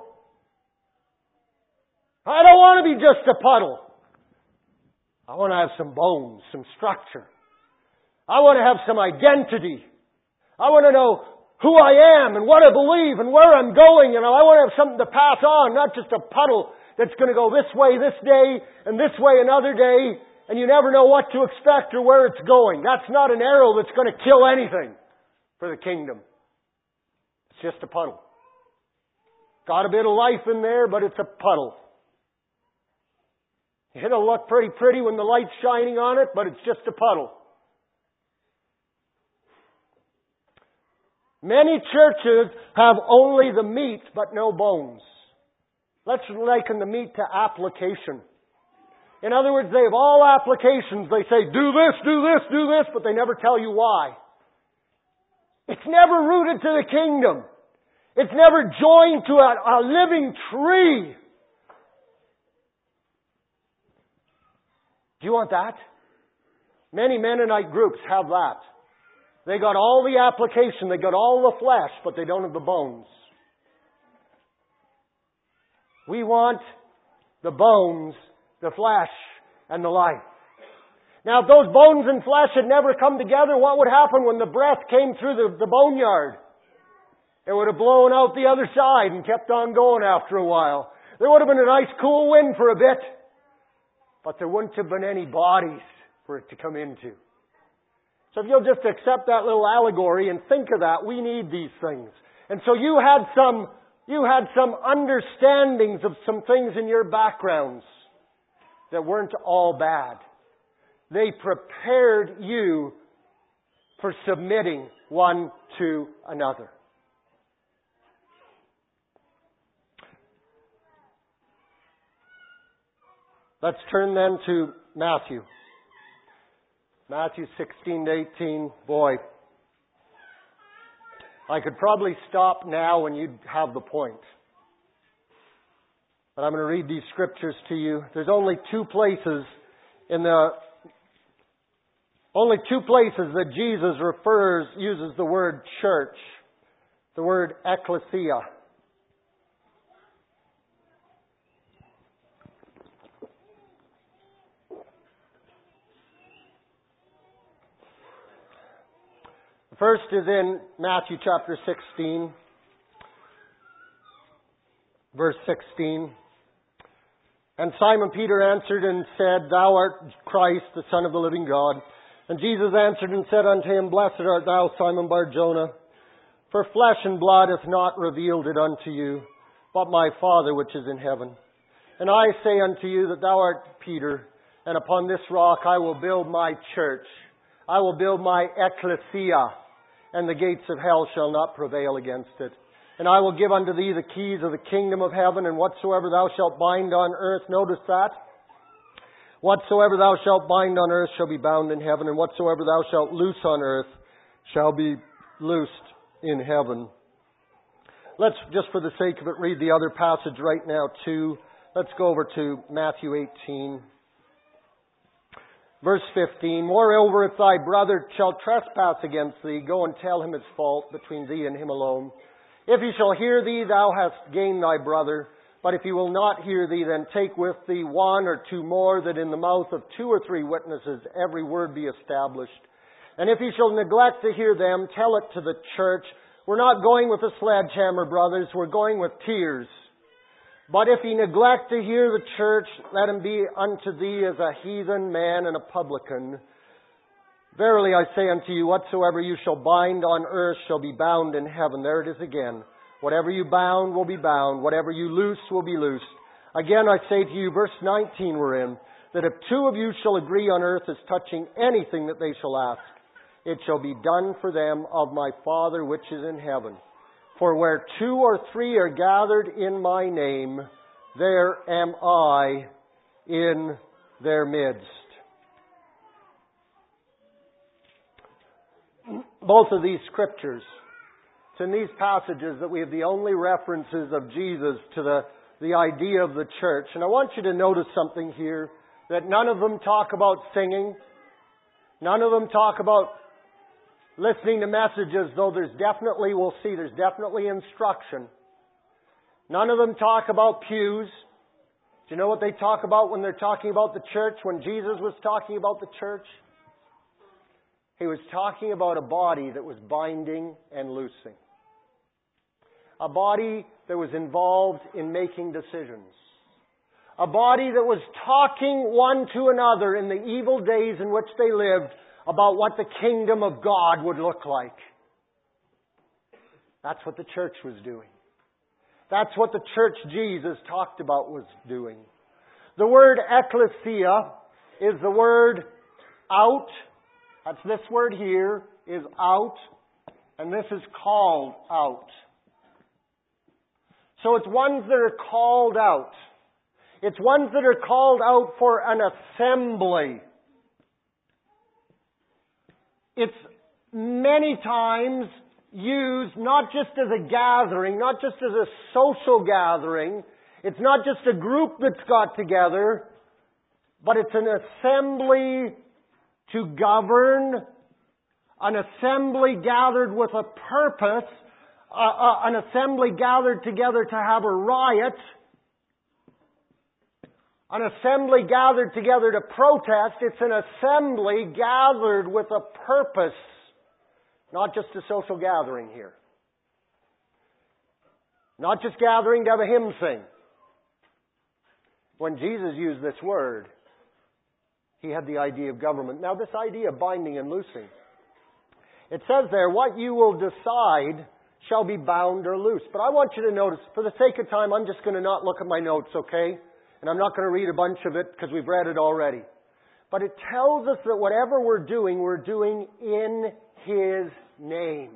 I don't want to be just a puddle. I want to have some bones, some structure. I want to have some identity. I want to know who I am and what I believe and where I'm going. You know, I want to have something to pass on, not just a puddle that's going to go this way this day and this way another day, and you never know what to expect or where it's going. That's not an arrow that's going to kill anything for the kingdom. It's just a puddle. Got a bit of life in there, but it's a puddle. It'll look pretty pretty when the light's shining on it, but it's just a puddle. Many churches have only the meat, but no bones. Let's liken the meat to application. In other words, they have all applications. They say, do this, do this, do this, but they never tell you why. It's never rooted to the kingdom. It's never joined to a, a living tree. Do you want that? Many Mennonite groups have that. They got all the application, they got all the flesh, but they don't have the bones. We want the bones, the flesh, and the life. Now, if those bones and flesh had never come together, what would happen when the breath came through the, the boneyard? It would have blown out the other side and kept on going after a while. There would have been a nice cool wind for a bit, but there wouldn't have been any bodies for it to come into. So if you'll just accept that little allegory and think of that, we need these things. And so you had some, you had some understandings of some things in your backgrounds that weren't all bad. They prepared you for submitting one to another. Let's turn then to Matthew. Matthew sixteen to eighteen. Boy, I could probably stop now and you'd have the point. But I'm going to read these scriptures to you. There's only two places in the only two places that Jesus refers, uses the word church. The word ecclesia. First is in Matthew chapter sixteen, verse sixteen. And Simon Peter answered and said, Thou art Christ, the Son of the living God. And Jesus answered and said unto him, Blessed art thou, Simon Bar-Jonah, for flesh and blood hath not revealed it unto you, but my Father which is in heaven. And I say unto you that thou art Peter, and upon this rock I will build my church. I will build my ecclesia, and the gates of hell shall not prevail against it. And I will give unto thee the keys of the kingdom of heaven, and whatsoever thou shalt bind on earth, notice that, whatsoever thou shalt bind on earth shall be bound in heaven, and whatsoever thou shalt loose on earth shall be loosed in heaven. Let's, just for the sake of it, read the other passage right now too. Let's go over to Matthew eighteen. Verse fifteen, Moreover, if thy brother shall trespass against thee, go and tell him his fault between thee and him alone. If he shall hear thee, thou hast gained thy brother. But if he will not hear thee, then take with thee one or two more, that in the mouth of two or three witnesses every word be established. And if he shall neglect to hear them, tell it to the church. We're not going with a sledgehammer, brothers. We're going with tears. But if he neglect to hear the church, let him be unto thee as a heathen man and a publican. Verily I say unto you, whatsoever you shall bind on earth shall be bound in heaven. There it is again. Whatever you bound will be bound. Whatever you loose will be loosed. Again I say to you, verse nineteen we're in, that if two of you shall agree on earth as touching anything that they shall ask, it shall be done for them of my Father which is in heaven. For where two or three are gathered in my name, there am I in their midst. Both of these scriptures, it's in these passages that we have the only references of Jesus to the, the idea of the church. And I want you to notice something here, that none of them talk about singing. None of them talk about listening to messages, though there's definitely, we'll see, there's definitely instruction. None of them talk about pews. Do you know what they talk about when they're talking about the church? When Jesus was talking about the church? He was talking about a body that was binding and loosing. A body that was involved in making decisions. A body that was talking one to another in the evil days in which they lived about what the kingdom of God would look like. That's what the church was doing. That's what the church Jesus talked about was doing. The word ecclesia is the word out. That's this word here, is out. And this is called out. So it's ones that are called out. It's ones that are called out for an assembly. It's many times used not just as a gathering, not just as a social gathering. It's not just a group that's got together, but it's an assembly to govern, an assembly gathered with a purpose, uh, uh, an assembly gathered together to have a riot, an assembly gathered together to protest. It's an assembly gathered with a purpose, not just a social gathering here. Not just gathering to have a hymn sing. When Jesus used this word, He had the idea of government. Now this idea of binding and loosing. It says there, what you will decide shall be bound or loose. But I want you to notice, for the sake of time, I'm just going to not look at my notes, okay? And I'm not going to read a bunch of it because we've read it already. But it tells us that whatever we're doing, we're doing in His name.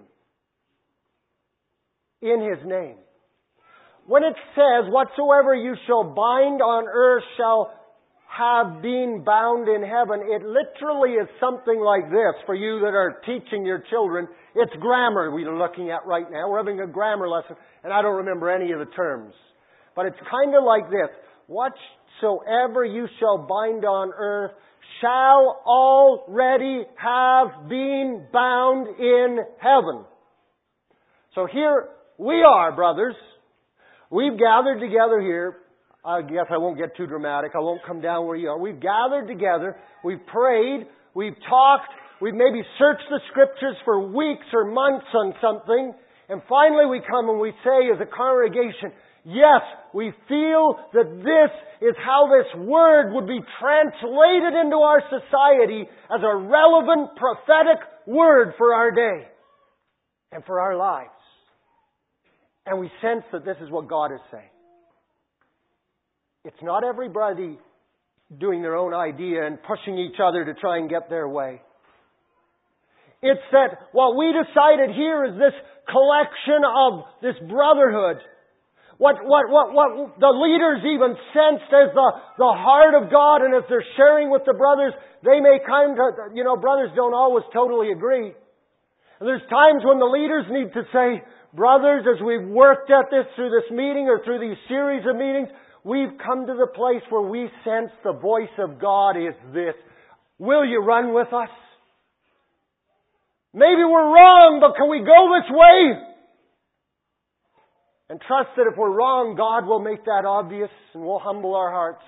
In His name. When it says, whatsoever you shall bind on earth shall have been bound in heaven, it literally is something like this for you that are teaching your children. It's grammar we're looking at right now. We're having a grammar lesson, and I don't remember any of the terms. But it's kind of like this. Whatsoever you shall bind on earth shall already have been bound in heaven. So here we are, brothers. We've gathered together here. I guess I won't get too dramatic. I won't come down where you are. We've gathered together. We've prayed. We've talked. We've maybe searched the Scriptures for weeks or months on something. And finally we come and we say as a congregation, yes, we feel that this is how this Word would be translated into our society as a relevant prophetic Word for our day and for our lives. And we sense that this is what God is saying. It's not everybody doing their own idea and pushing each other to try and get their way. It's that what we decided here is this collection of this brotherhood. What, what, what, what the leaders even sensed as the, the heart of God, and as they're sharing with the brothers, they may kind of, you know, brothers don't always totally agree. And there's times when the leaders need to say, brothers, as we've worked at this through this meeting or through these series of meetings, we've come to the place where we sense the voice of God is this. Will you run with us? Maybe we're wrong, but can we go this way? And trust that if we're wrong, God will make that obvious and we'll humble our hearts.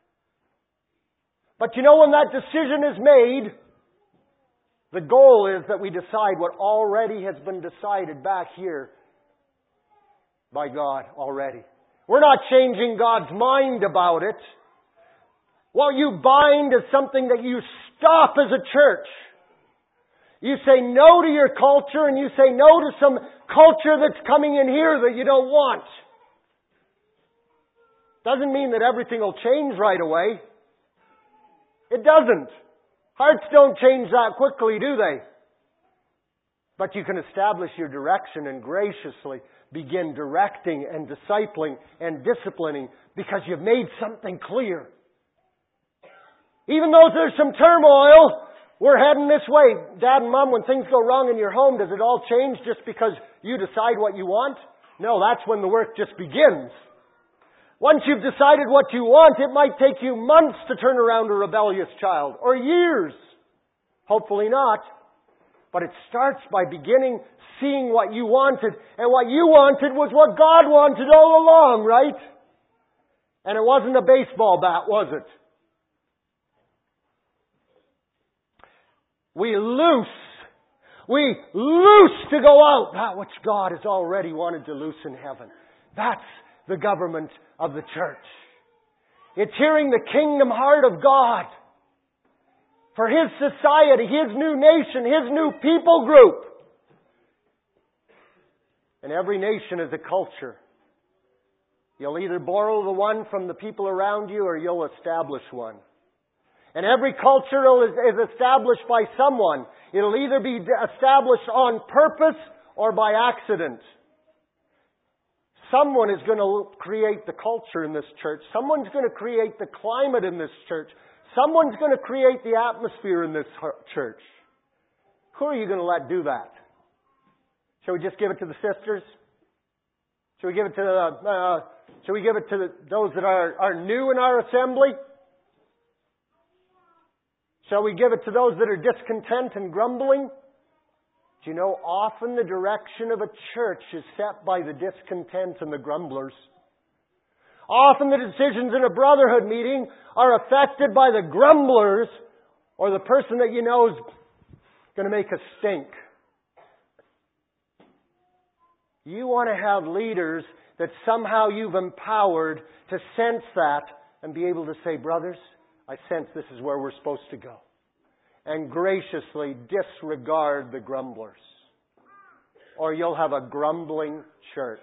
But you know, when that decision is made, the goal is that we decide what already has been decided back here by God already. We're not changing God's mind about it. What you bind is something that you stop as a church. You say no to your culture, and you say no to some culture that's coming in here that you don't want. Doesn't mean that everything will change right away. It doesn't. Hearts don't change that quickly, do they? But you can establish your direction and graciously begin directing and discipling and disciplining because you've made something clear. Even though there's some turmoil, we're heading this way. Dad and Mom, when things go wrong in your home, does it all change just because you decide what you want? No, that's when the work just begins. Once you've decided what you want, it might take you months to turn around a rebellious child, or years. Hopefully not. But it starts by beginning seeing what you wanted. And what you wanted was what God wanted all along, right? And it wasn't a baseball bat, was it? We loose. We loose to go out that which God has already wanted to loose in heaven. That's the government of the church. It's hearing the kingdom heart of God for His society, His new nation, His new people group. And every nation is a culture. You'll either borrow the one from the people around you or you'll establish one. And every culture is, is established by someone. It'll either be established on purpose or by accident. Someone is going to create the culture in this church. Someone's going to create the climate in this church. Someone's going to create the atmosphere in this church. Who are you going to let do that? Shall we just give it to the sisters? Shall we give it to the, uh, shall we give it to the, those that are, are new in our assembly? Shall we give it to those that are discontent and grumbling? Do you know, often the direction of a church is set by the discontent and the grumblers. Often the decisions in a brotherhood meeting are affected by the grumblers or the person that you know is going to make a stink. You want to have leaders that somehow you've empowered to sense that and be able to say, brothers, I sense this is where we're supposed to go. And graciously disregard the grumblers. Or you'll have a grumbling church.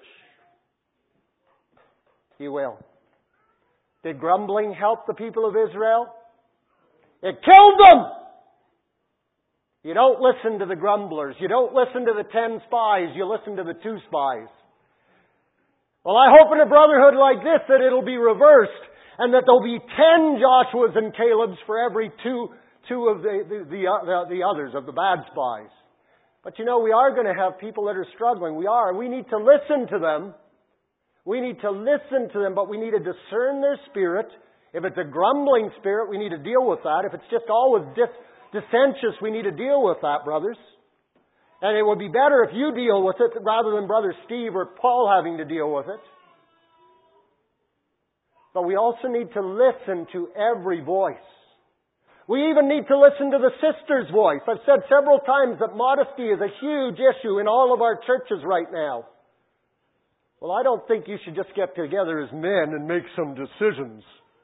You will. Did grumbling help the people of Israel? It killed them! You don't listen to the grumblers. You don't listen to the ten spies. You listen to the two spies. Well, I hope in a brotherhood like this that it'll be reversed and that there'll be ten Joshuas and Calebs for every two, two of the, the, the, the, the others, of the bad spies. But you know, we are going to have people that are struggling. We are. We need to listen to them. We need to listen to them, but we need to discern their spirit. If it's a grumbling spirit, we need to deal with that. If it's just always dis- dissentious, we need to deal with that, brothers. And it would be better if you deal with it rather than Brother Steve or Paul having to deal with it. But we also need to listen to every voice. We even need to listen to the sister's voice. I've said several times that modesty is a huge issue in all of our churches right now. Well, I don't think you should just get together as men and make some decisions.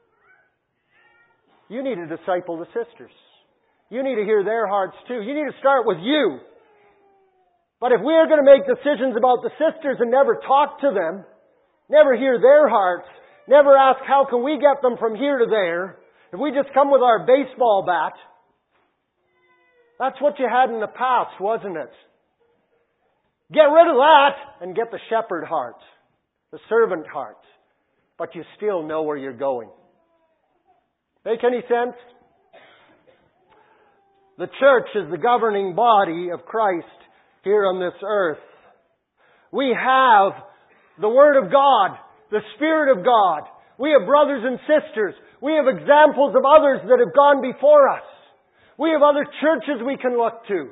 You need to disciple the sisters. You need to hear their hearts too. You need to start with you. But if we are going to make decisions about the sisters and never talk to them, never hear their hearts, never ask how can we get them from here to there, if we just come with our baseball bat, that's what you had in the past, wasn't it? Get rid of that and get the shepherd heart, the servant heart. But you still know where you're going. Make any sense? The church is the governing body of Christ here on this earth. We have the Word of God, the Spirit of God. We have brothers and sisters. We have examples of others that have gone before us. We have other churches we can look to.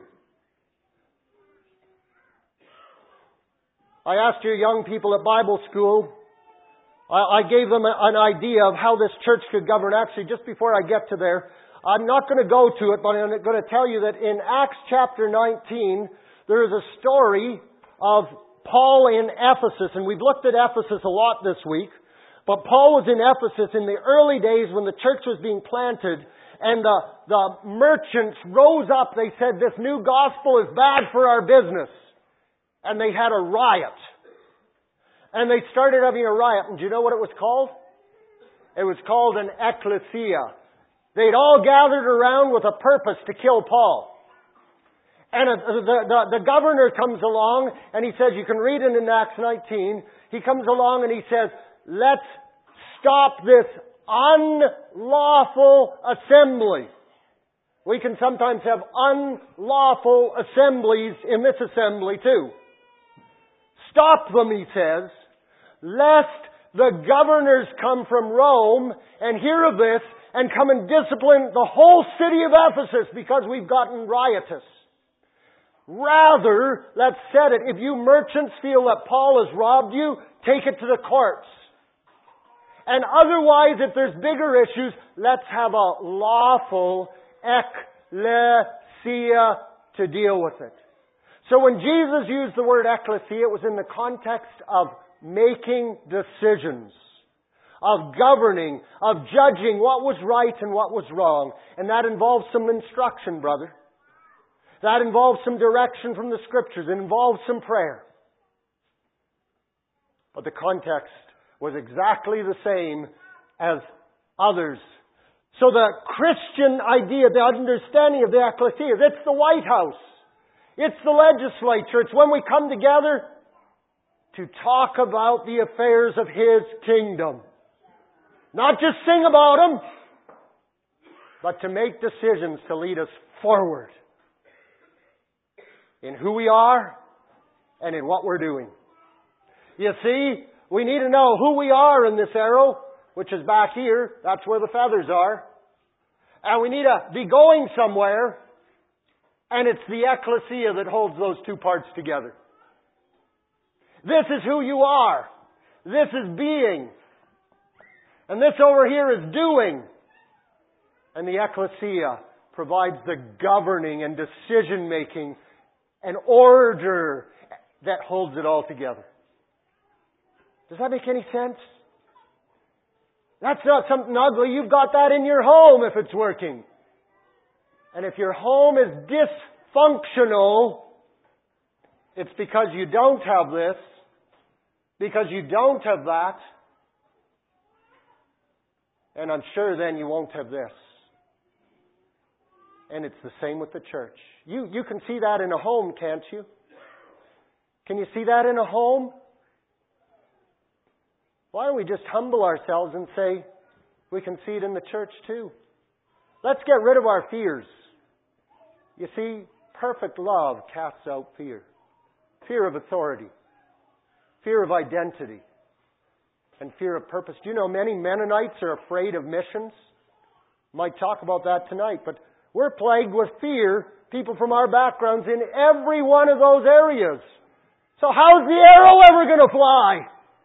I asked your young people at Bible school, I, I gave them a, an idea of how this church could govern. Actually, just before I get to there, I'm not going to go to it, but I'm going to tell you that in Acts chapter nineteen, there is a story of Paul in Ephesus, and we've looked at Ephesus a lot this week. But Paul was in Ephesus in the early days when the church was being planted, and the, the merchants rose up. They said, this new gospel is bad for our business. And they had a riot. And they started having a riot. And do you know what it was called? It was called an ecclesia. They'd all gathered around with a purpose to kill Paul. And the, the, the governor comes along and he says, you can read it in Acts nineteen. He comes along and he says, let's stop this unlawful assembly. We can sometimes have unlawful assemblies in this assembly too. Stop them, he says, lest the governors come from Rome and hear of this and come and discipline the whole city of Ephesus because we've gotten riotous. Rather, let's set it. If you merchants feel that Paul has robbed you, take it to the courts. And otherwise, if there's bigger issues, let's have a lawful ecclesia to deal with it. So when Jesus used the word ecclesia, it was in the context of making decisions, of governing, of judging what was right and what was wrong. And that involves some instruction, brother. That involves some direction from the Scriptures. It involves some prayer. But the context was exactly the same as others. So the Christian idea, the understanding of the ecclesia, it's the White House. It's the legislature. It's when we come together to talk about the affairs of His kingdom. Not just sing about them, but to make decisions to lead us forward in who we are and in what we're doing. You see, we need to know who we are in this arrow, which is back here. That's where the feathers are. And we need to be going somewhere, and it's the ecclesia that holds those two parts together. This is who you are. This is being. And this over here is doing. And the ecclesia provides the governing and decision-making and order that holds it all together. Does that make any sense? That's not something ugly. You've got that in your home if it's working. And if your home is dysfunctional, it's because you don't have this, because you don't have that, and I'm sure then you won't have this. And it's the same with the church. You, you can see that in a home, can't you? Can you see that in a home? Why don't we just humble ourselves and say, we can see it in the church too. Let's get rid of our fears. You see, perfect love casts out fear. Fear of authority. Fear of identity. And fear of purpose. Do you know many Mennonites are afraid of missions? Might talk about that tonight, but we're plagued with fear, people from our backgrounds, in every one of those areas. So how's the arrow ever going to fly?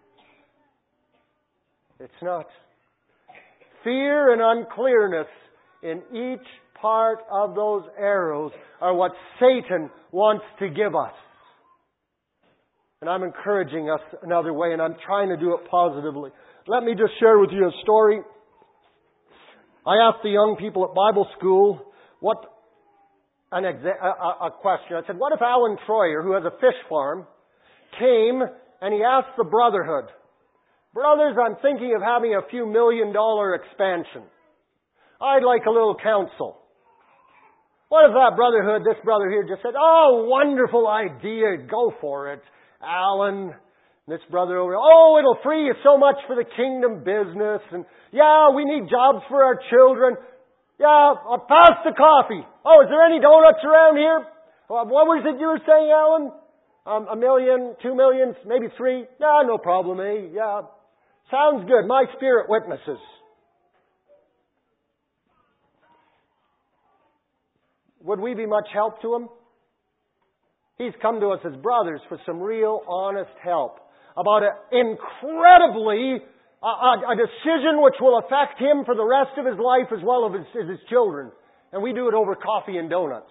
It's not. Fear and unclearness in each part of those arrows are what Satan wants to give us. And I'm encouraging us another way, and I'm trying to do it positively. Let me just share with you a story. I asked the young people at Bible school what an exa- a, a question. I said, what if Alan Troyer, who has a fish farm, came and he asked the brotherhood, brothers, I'm thinking of having a few million dollar expansion. I'd like a little counsel. What if that brotherhood, this brother here just said, oh, wonderful idea, go for it, Alan. This brother over, oh, it'll free you so much for the kingdom business. And yeah, we need jobs for our children. Yeah, I'll pass the coffee. Oh, is there any donuts around here? What was it you were saying, Alan? Um, a million, two million, maybe three? Yeah, no problem, eh? Yeah. Sounds good. My spirit witnesses. Would we be much help to him? He's come to us as brothers for some real honest help about an incredibly a, a, a decision which will affect him for the rest of his life as well as his, as his children. And we do it over coffee and donuts.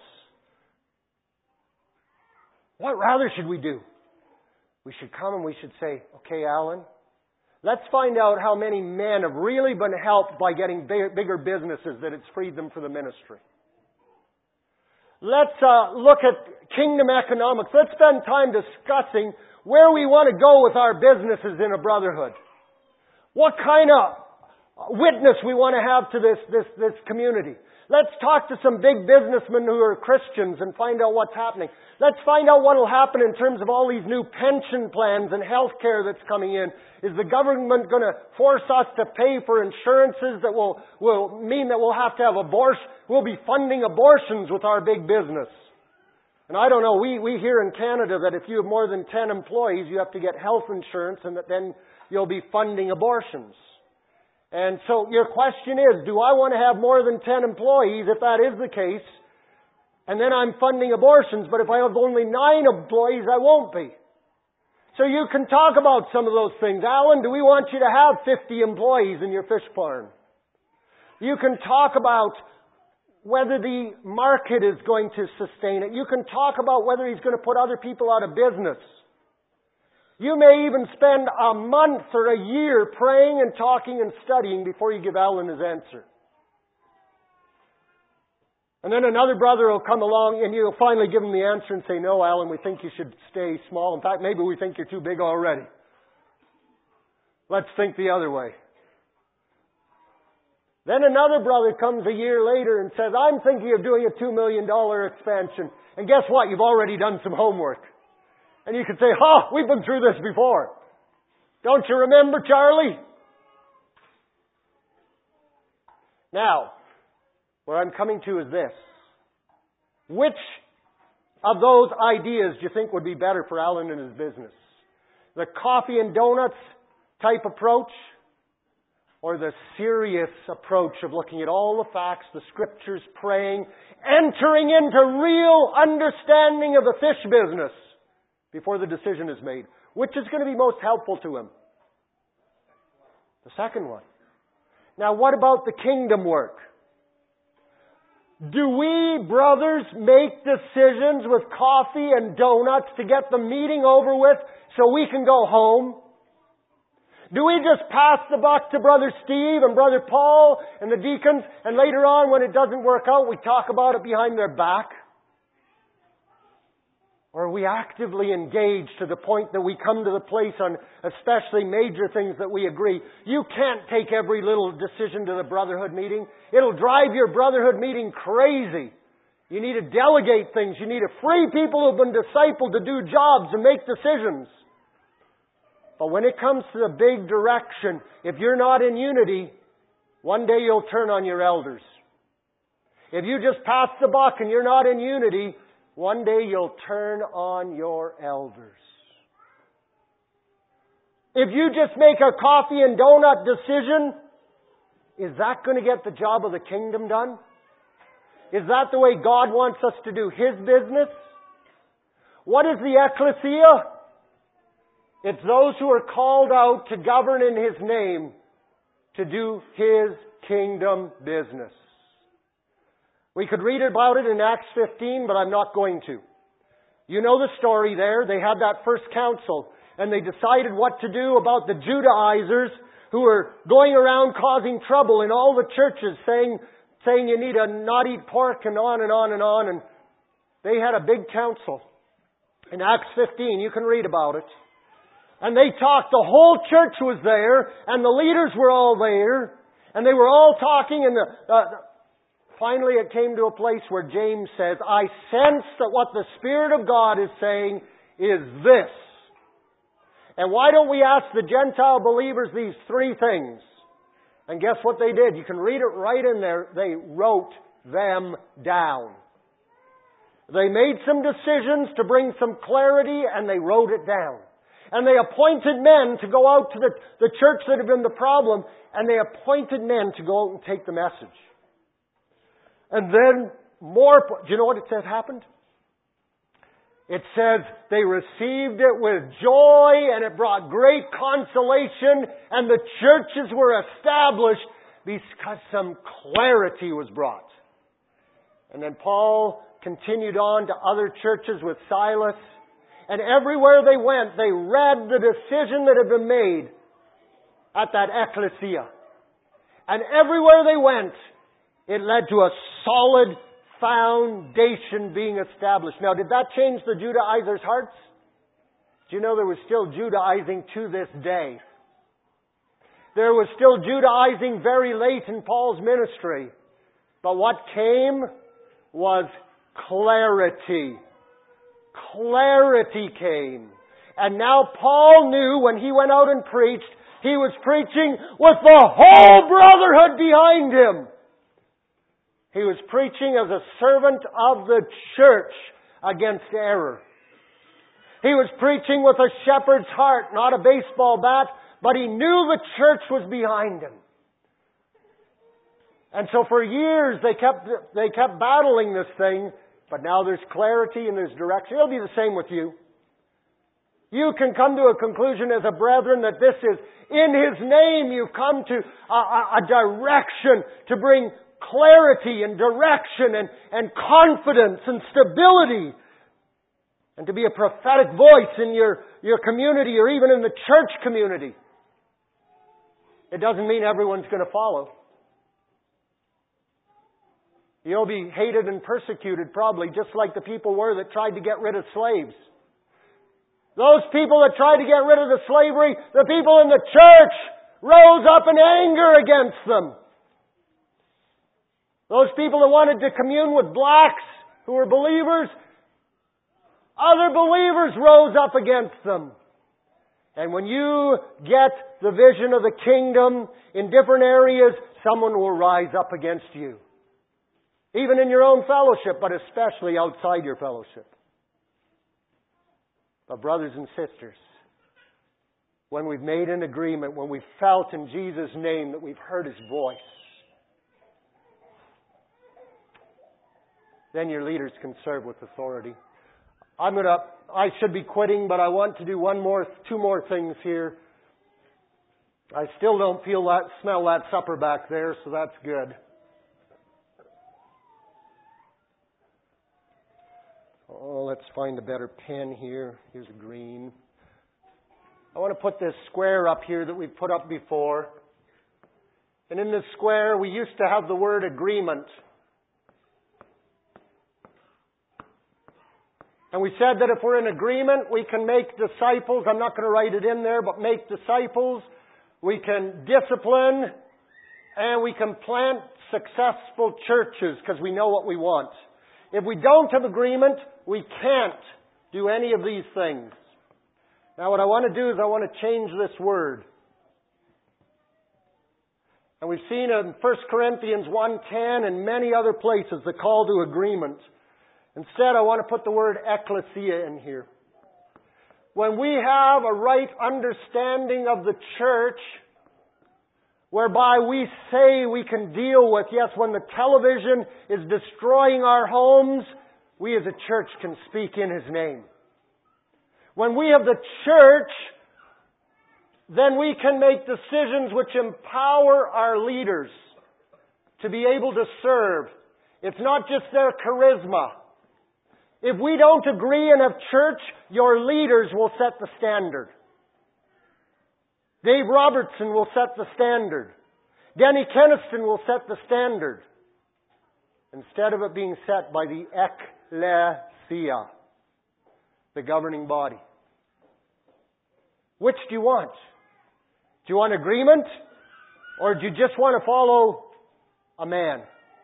What rather should we do? We should come and we should say, okay, Alan, let's find out how many men have really been helped by getting big, bigger businesses that it's freed them for the ministry. Let's uh, look at kingdom economics. Let's spend time discussing where we want to go with our businesses in a brotherhood. What kind of witness we want to have to this, this, this community. Let's talk to some big businessmen who are Christians and find out what's happening. Let's find out what will happen in terms of all these new pension plans and health care that's coming in. Is the government going to force us to pay for insurances that will, will mean that we'll have to have abortion? We'll be funding abortions with our big business. And I don't know, we, we hear in Canada that if you have more than ten employees, you have to get health insurance and that then you'll be funding abortions. And so your question is, do I want to have more than ten employees? If that is the case, and then I'm funding abortions, but if I have only nine employees, I won't be. So you can talk about some of those things. Alan, do we want you to have fifty employees in your fish barn? You can talk about whether the market is going to sustain it. You can talk about whether he's going to put other people out of business. You may even spend a month or a year praying and talking and studying before you give Alan his answer. And then another brother will come along and you'll finally give him the answer and say, no, Alan, we think you should stay small. In fact, maybe we think you're too big already. Let's think the other way. Then another brother comes a year later and says, I'm thinking of doing a two million dollars expansion. And guess what? You've already done some homework. And you could say, oh, we've been through this before. Don't you remember, Charlie? Now, where I'm coming to is this. Which of those ideas do you think would be better for Alan and his business? The coffee and donuts type approach? Or the serious approach of looking at all the facts, the scriptures, praying, entering into real understanding of the fish business before the decision is made? Which is going to be most helpful to him? The second one. Now, what about the kingdom work? Do we, brothers, make decisions with coffee and donuts to get the meeting over with so we can go home? Do we just pass the buck to Brother Steve and Brother Paul and the deacons, and later on when it doesn't work out, we talk about it behind their back? Or are we actively engaged to the point that we come to the place on especially major things that we agree? You can't take every little decision to the brotherhood meeting. It'll drive your brotherhood meeting crazy. You need to delegate things. You need to free people who've been discipled to do jobs and make decisions. But when it comes to the big direction, if you're not in unity, one day you'll turn on your elders. If you just pass the buck and you're not in unity, one day you'll turn on your elders. If you just make a coffee and donut decision, is that going to get the job of the kingdom done? Is that the way God wants us to do His business? What is the ecclesia? It's those who are called out to govern in His name, to do His kingdom business. We could read about it in Acts fifteen, but I'm not going to. You know the story there. They had that first council, and they decided what to do about the Judaizers who were going around causing trouble in all the churches, saying, saying you need to not eat pork, and on and on and on. And they had a big council. In Acts fifteen, you can read about it. And they talked, the whole church was there, and the leaders were all there, and they were all talking, and the, uh, finally it came to a place where James says, I sense that what the Spirit of God is saying is this. And why don't we ask the Gentile believers these three things? And guess what they did? You can read it right in there. They wrote them down. They made some decisions to bring some clarity, and they wrote it down. And they appointed men to go out to the, the church that had been the problem, and they appointed men to go out and take the message. And then more, do you know what it says happened? It says they received it with joy, and it brought great consolation, and the churches were established because some clarity was brought. And then Paul continued on to other churches with Silas. And everywhere they went, they read the decision that had been made at that ecclesia. And everywhere they went, it led to a solid foundation being established. Now, did that change the Judaizers' hearts? Do you know there was still Judaizing to this day? There was still Judaizing very late in Paul's ministry. But what came was clarity. Clarity came. And now Paul knew when he went out and preached, he was preaching with the whole brotherhood behind him. He was preaching as a servant of the church against error. He was preaching with a shepherd's heart, not a baseball bat, but he knew the church was behind him. And so for years they kept they kept battling this thing, but now there's clarity and there's direction. It'll be the same with you. You can come to a conclusion as a brethren that this is, in His name you've come to a, a, a direction to bring clarity and direction and, and confidence and stability. And to be a prophetic voice in your, your community or even in the church community. It doesn't mean everyone's going to follow. You'll be hated and persecuted probably just like the people were that tried to get rid of slaves. Those people that tried to get rid of the slavery, the people in the church rose up in anger against them. Those people that wanted to commune with blacks who were believers, other believers rose up against them. And when you get the vision of the kingdom in different areas, someone will rise up against you. Even in your own fellowship, but especially outside your fellowship. But brothers and sisters, when we've made an agreement, when we've felt in Jesus' name that we've heard His voice, then your leaders can serve with authority. I'm gonna, I should be quitting, but I want to do one more, two more things here. I still don't feel that, smell that supper back there, so that's good. Oh, let's find a better pen here. Here's a green. I want to put this square up here that we've put up before. And in this square, we used to have the word agreement. And we said that if we're in agreement, we can make disciples. I'm not going to write it in there, but make disciples. We can discipline. And we can plant successful churches because we know what we want. If we don't have agreement, we can't do any of these things. Now what I want to do is I want to change this word. And we've seen in First Corinthians one ten and many other places the call to agreement. Instead, I want to put the word ecclesia in here. When we have a right understanding of the church, whereby we say we can deal with, yes, when the television is destroying our homes, we as a church can speak in His name. When we have the church, then we can make decisions which empower our leaders to be able to serve. It's not just their charisma. If we don't agree and have church, your leaders will set the standard. Dave Robertson will set the standard. Denny Keniston will set the standard. Instead of it being set by the ecclesia, the governing body. Which do you want? Do you want agreement? Or do you just want to follow a man?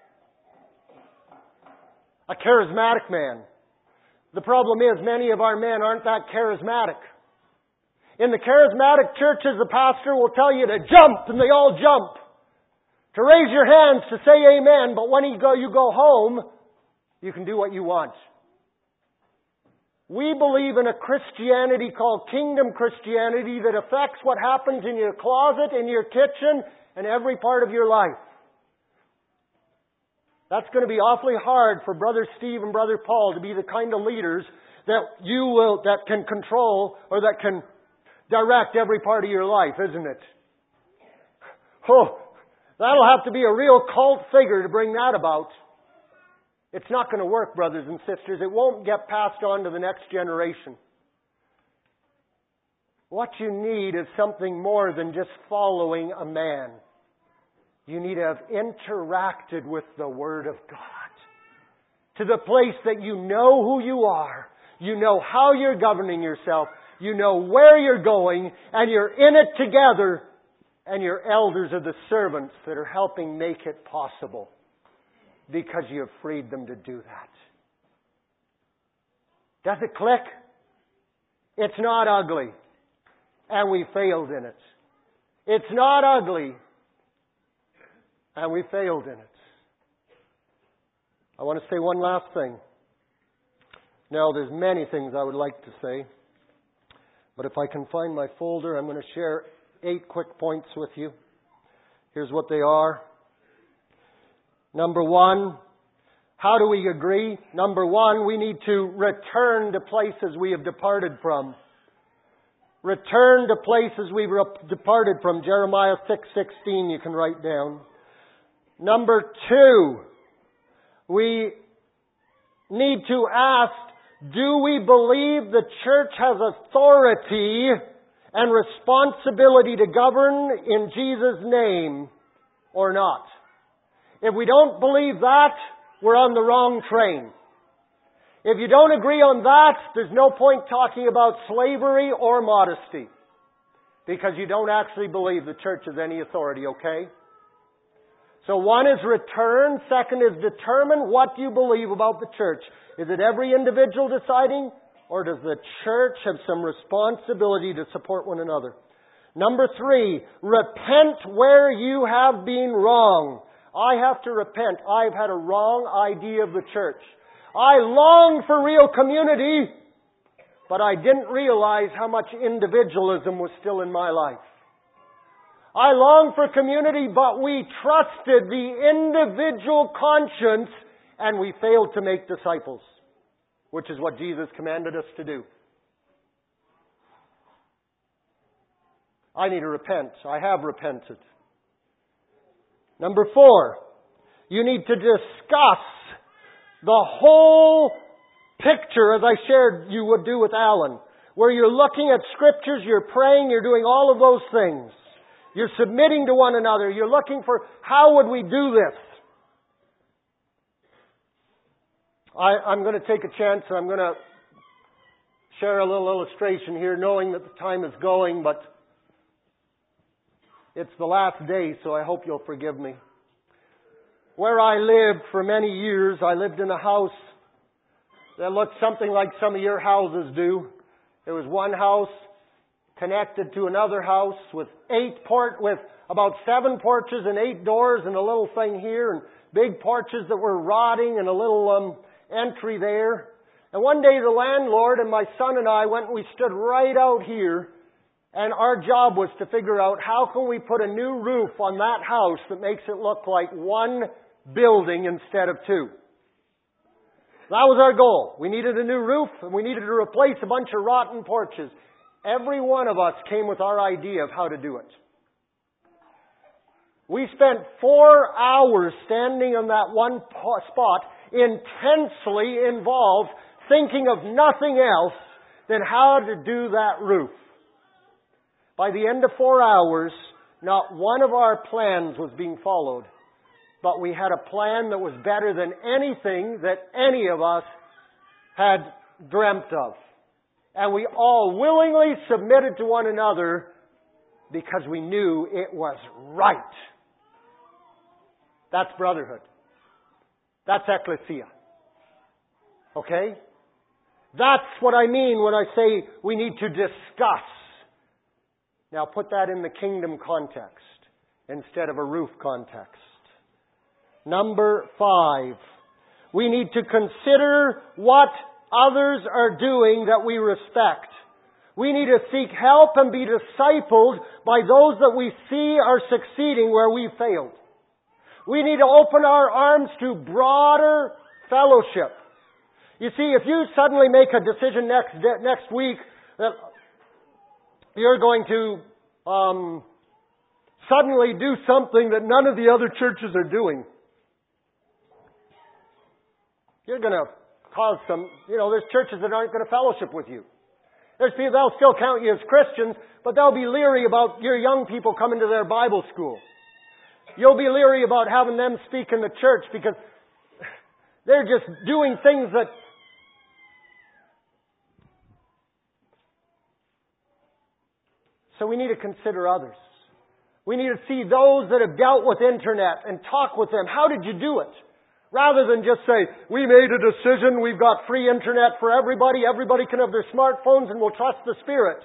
A charismatic man. The problem is many of our men aren't that charismatic. In the charismatic churches, the pastor will tell you to jump, and they all jump. To raise your hands, to say amen, but when you go, you go home, you can do what you want. We believe in a Christianity called Kingdom Christianity that affects what happens in your closet, in your kitchen, and every part of your life. That's going to be awfully hard for Brother Steve and Brother Paul to be the kind of leaders that you will, that can control or that can direct every part of your life, isn't it? Oh, that'll have to be a real cult figure to bring that about. It's not going to work, brothers and sisters. It won't get passed on to the next generation. What you need is something more than just following a man. You need to have interacted with the Word of God. To the place that you know who you are. You know how you're governing yourself. You know where you're going. And you're in it together. And your elders are the servants that are helping make it possible. Because you have freed them to do that. Does it click? It's not ugly. And we failed in it. It's not ugly. And we failed in it. I want to say one last thing. Now, there's many things I would like to say. But if I can find my folder, I'm going to share eight quick points with you. Here's what they are. Number one, how do we agree? Number one, we need to return to places we have departed from. Return to places we have departed from. Jeremiah six sixteen you can write down. Number two, we need to ask, do we believe the church has authority and responsibility to govern in Jesus' name or not? If we don't believe that, we're on the wrong train. If you don't agree on that, there's no point talking about slavery or modesty, because you don't actually believe the church has any authority, okay? So one is return. Second is determine what you believe about the church. Is it every individual deciding, or does the church have some responsibility to support one another? Number three, repent where you have been wrong. I have to repent. I've had a wrong idea of the church. I long for real community, but I didn't realize how much individualism was still in my life. I long for community, but we trusted the individual conscience and we failed to make disciples, which is what Jesus commanded us to do. I need to repent. I have repented. Number four, you need to discuss the whole picture, as I shared you would do with Alan, where you're looking at scriptures, you're praying, you're doing all of those things. You're submitting to one another. You're looking for, how would we do this? I, I'm going to take a chance and I'm going to share a little illustration here, knowing that the time is going, but it's the last day, so I hope you'll forgive me. Where I lived for many years, I lived in a house that looked something like some of your houses do. There was one house connected to another house with eight port, with about seven porches and eight doors and a little thing here, and big porches that were rotting and a little um, entry there. And one day the landlord and my son and I went and we stood right out here, and our job was to figure out how can we put a new roof on that house that makes it look like one building instead of two. That was our goal. We needed a new roof and we needed to replace a bunch of rotten porches. Every one of us came with our idea of how to do it. We spent four hours standing on that one spot, intensely involved, thinking of nothing else than how to do that roof. By the end of four hours, not one of our plans was being followed, but we had a plan that was better than anything that any of us had dreamt of. And we all willingly submitted to one another because we knew it was right. That's brotherhood. That's ecclesia. Okay? That's what I mean when I say we need to discuss. Now put that in the kingdom context instead of a roof context. Number five, we need to consider what others are doing that we respect. We need to seek help and be discipled by those that we see are succeeding where we failed. We need to open our arms to broader fellowship. You see, if you suddenly make a decision next next week that you're going to um, suddenly do something that none of the other churches are doing, you're going to cause some, you know, there's churches that aren't going to fellowship with you. There's people, they'll still count you as Christians, but they'll be leery about your young people coming to their Bible school. You'll be leery about having them speak in the church because they're just doing things that So we need to consider others. We need to see those that have dealt with internet and talk with them. How did you do it? Rather than just say, we made a decision, we've got free internet for everybody, everybody can have their smartphones and we'll trust the Spirit.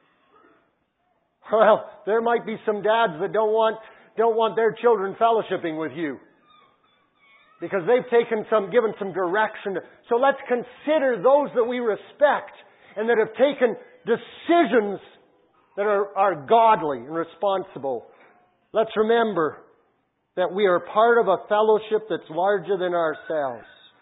Well, there might be some dads that don't want, don't want their children fellowshipping with you. Because they've taken some, given some direction. So let's consider those that we respect and that have taken decisions that are, are godly and responsible. Let's remember that we are part of a fellowship that's larger than ourselves.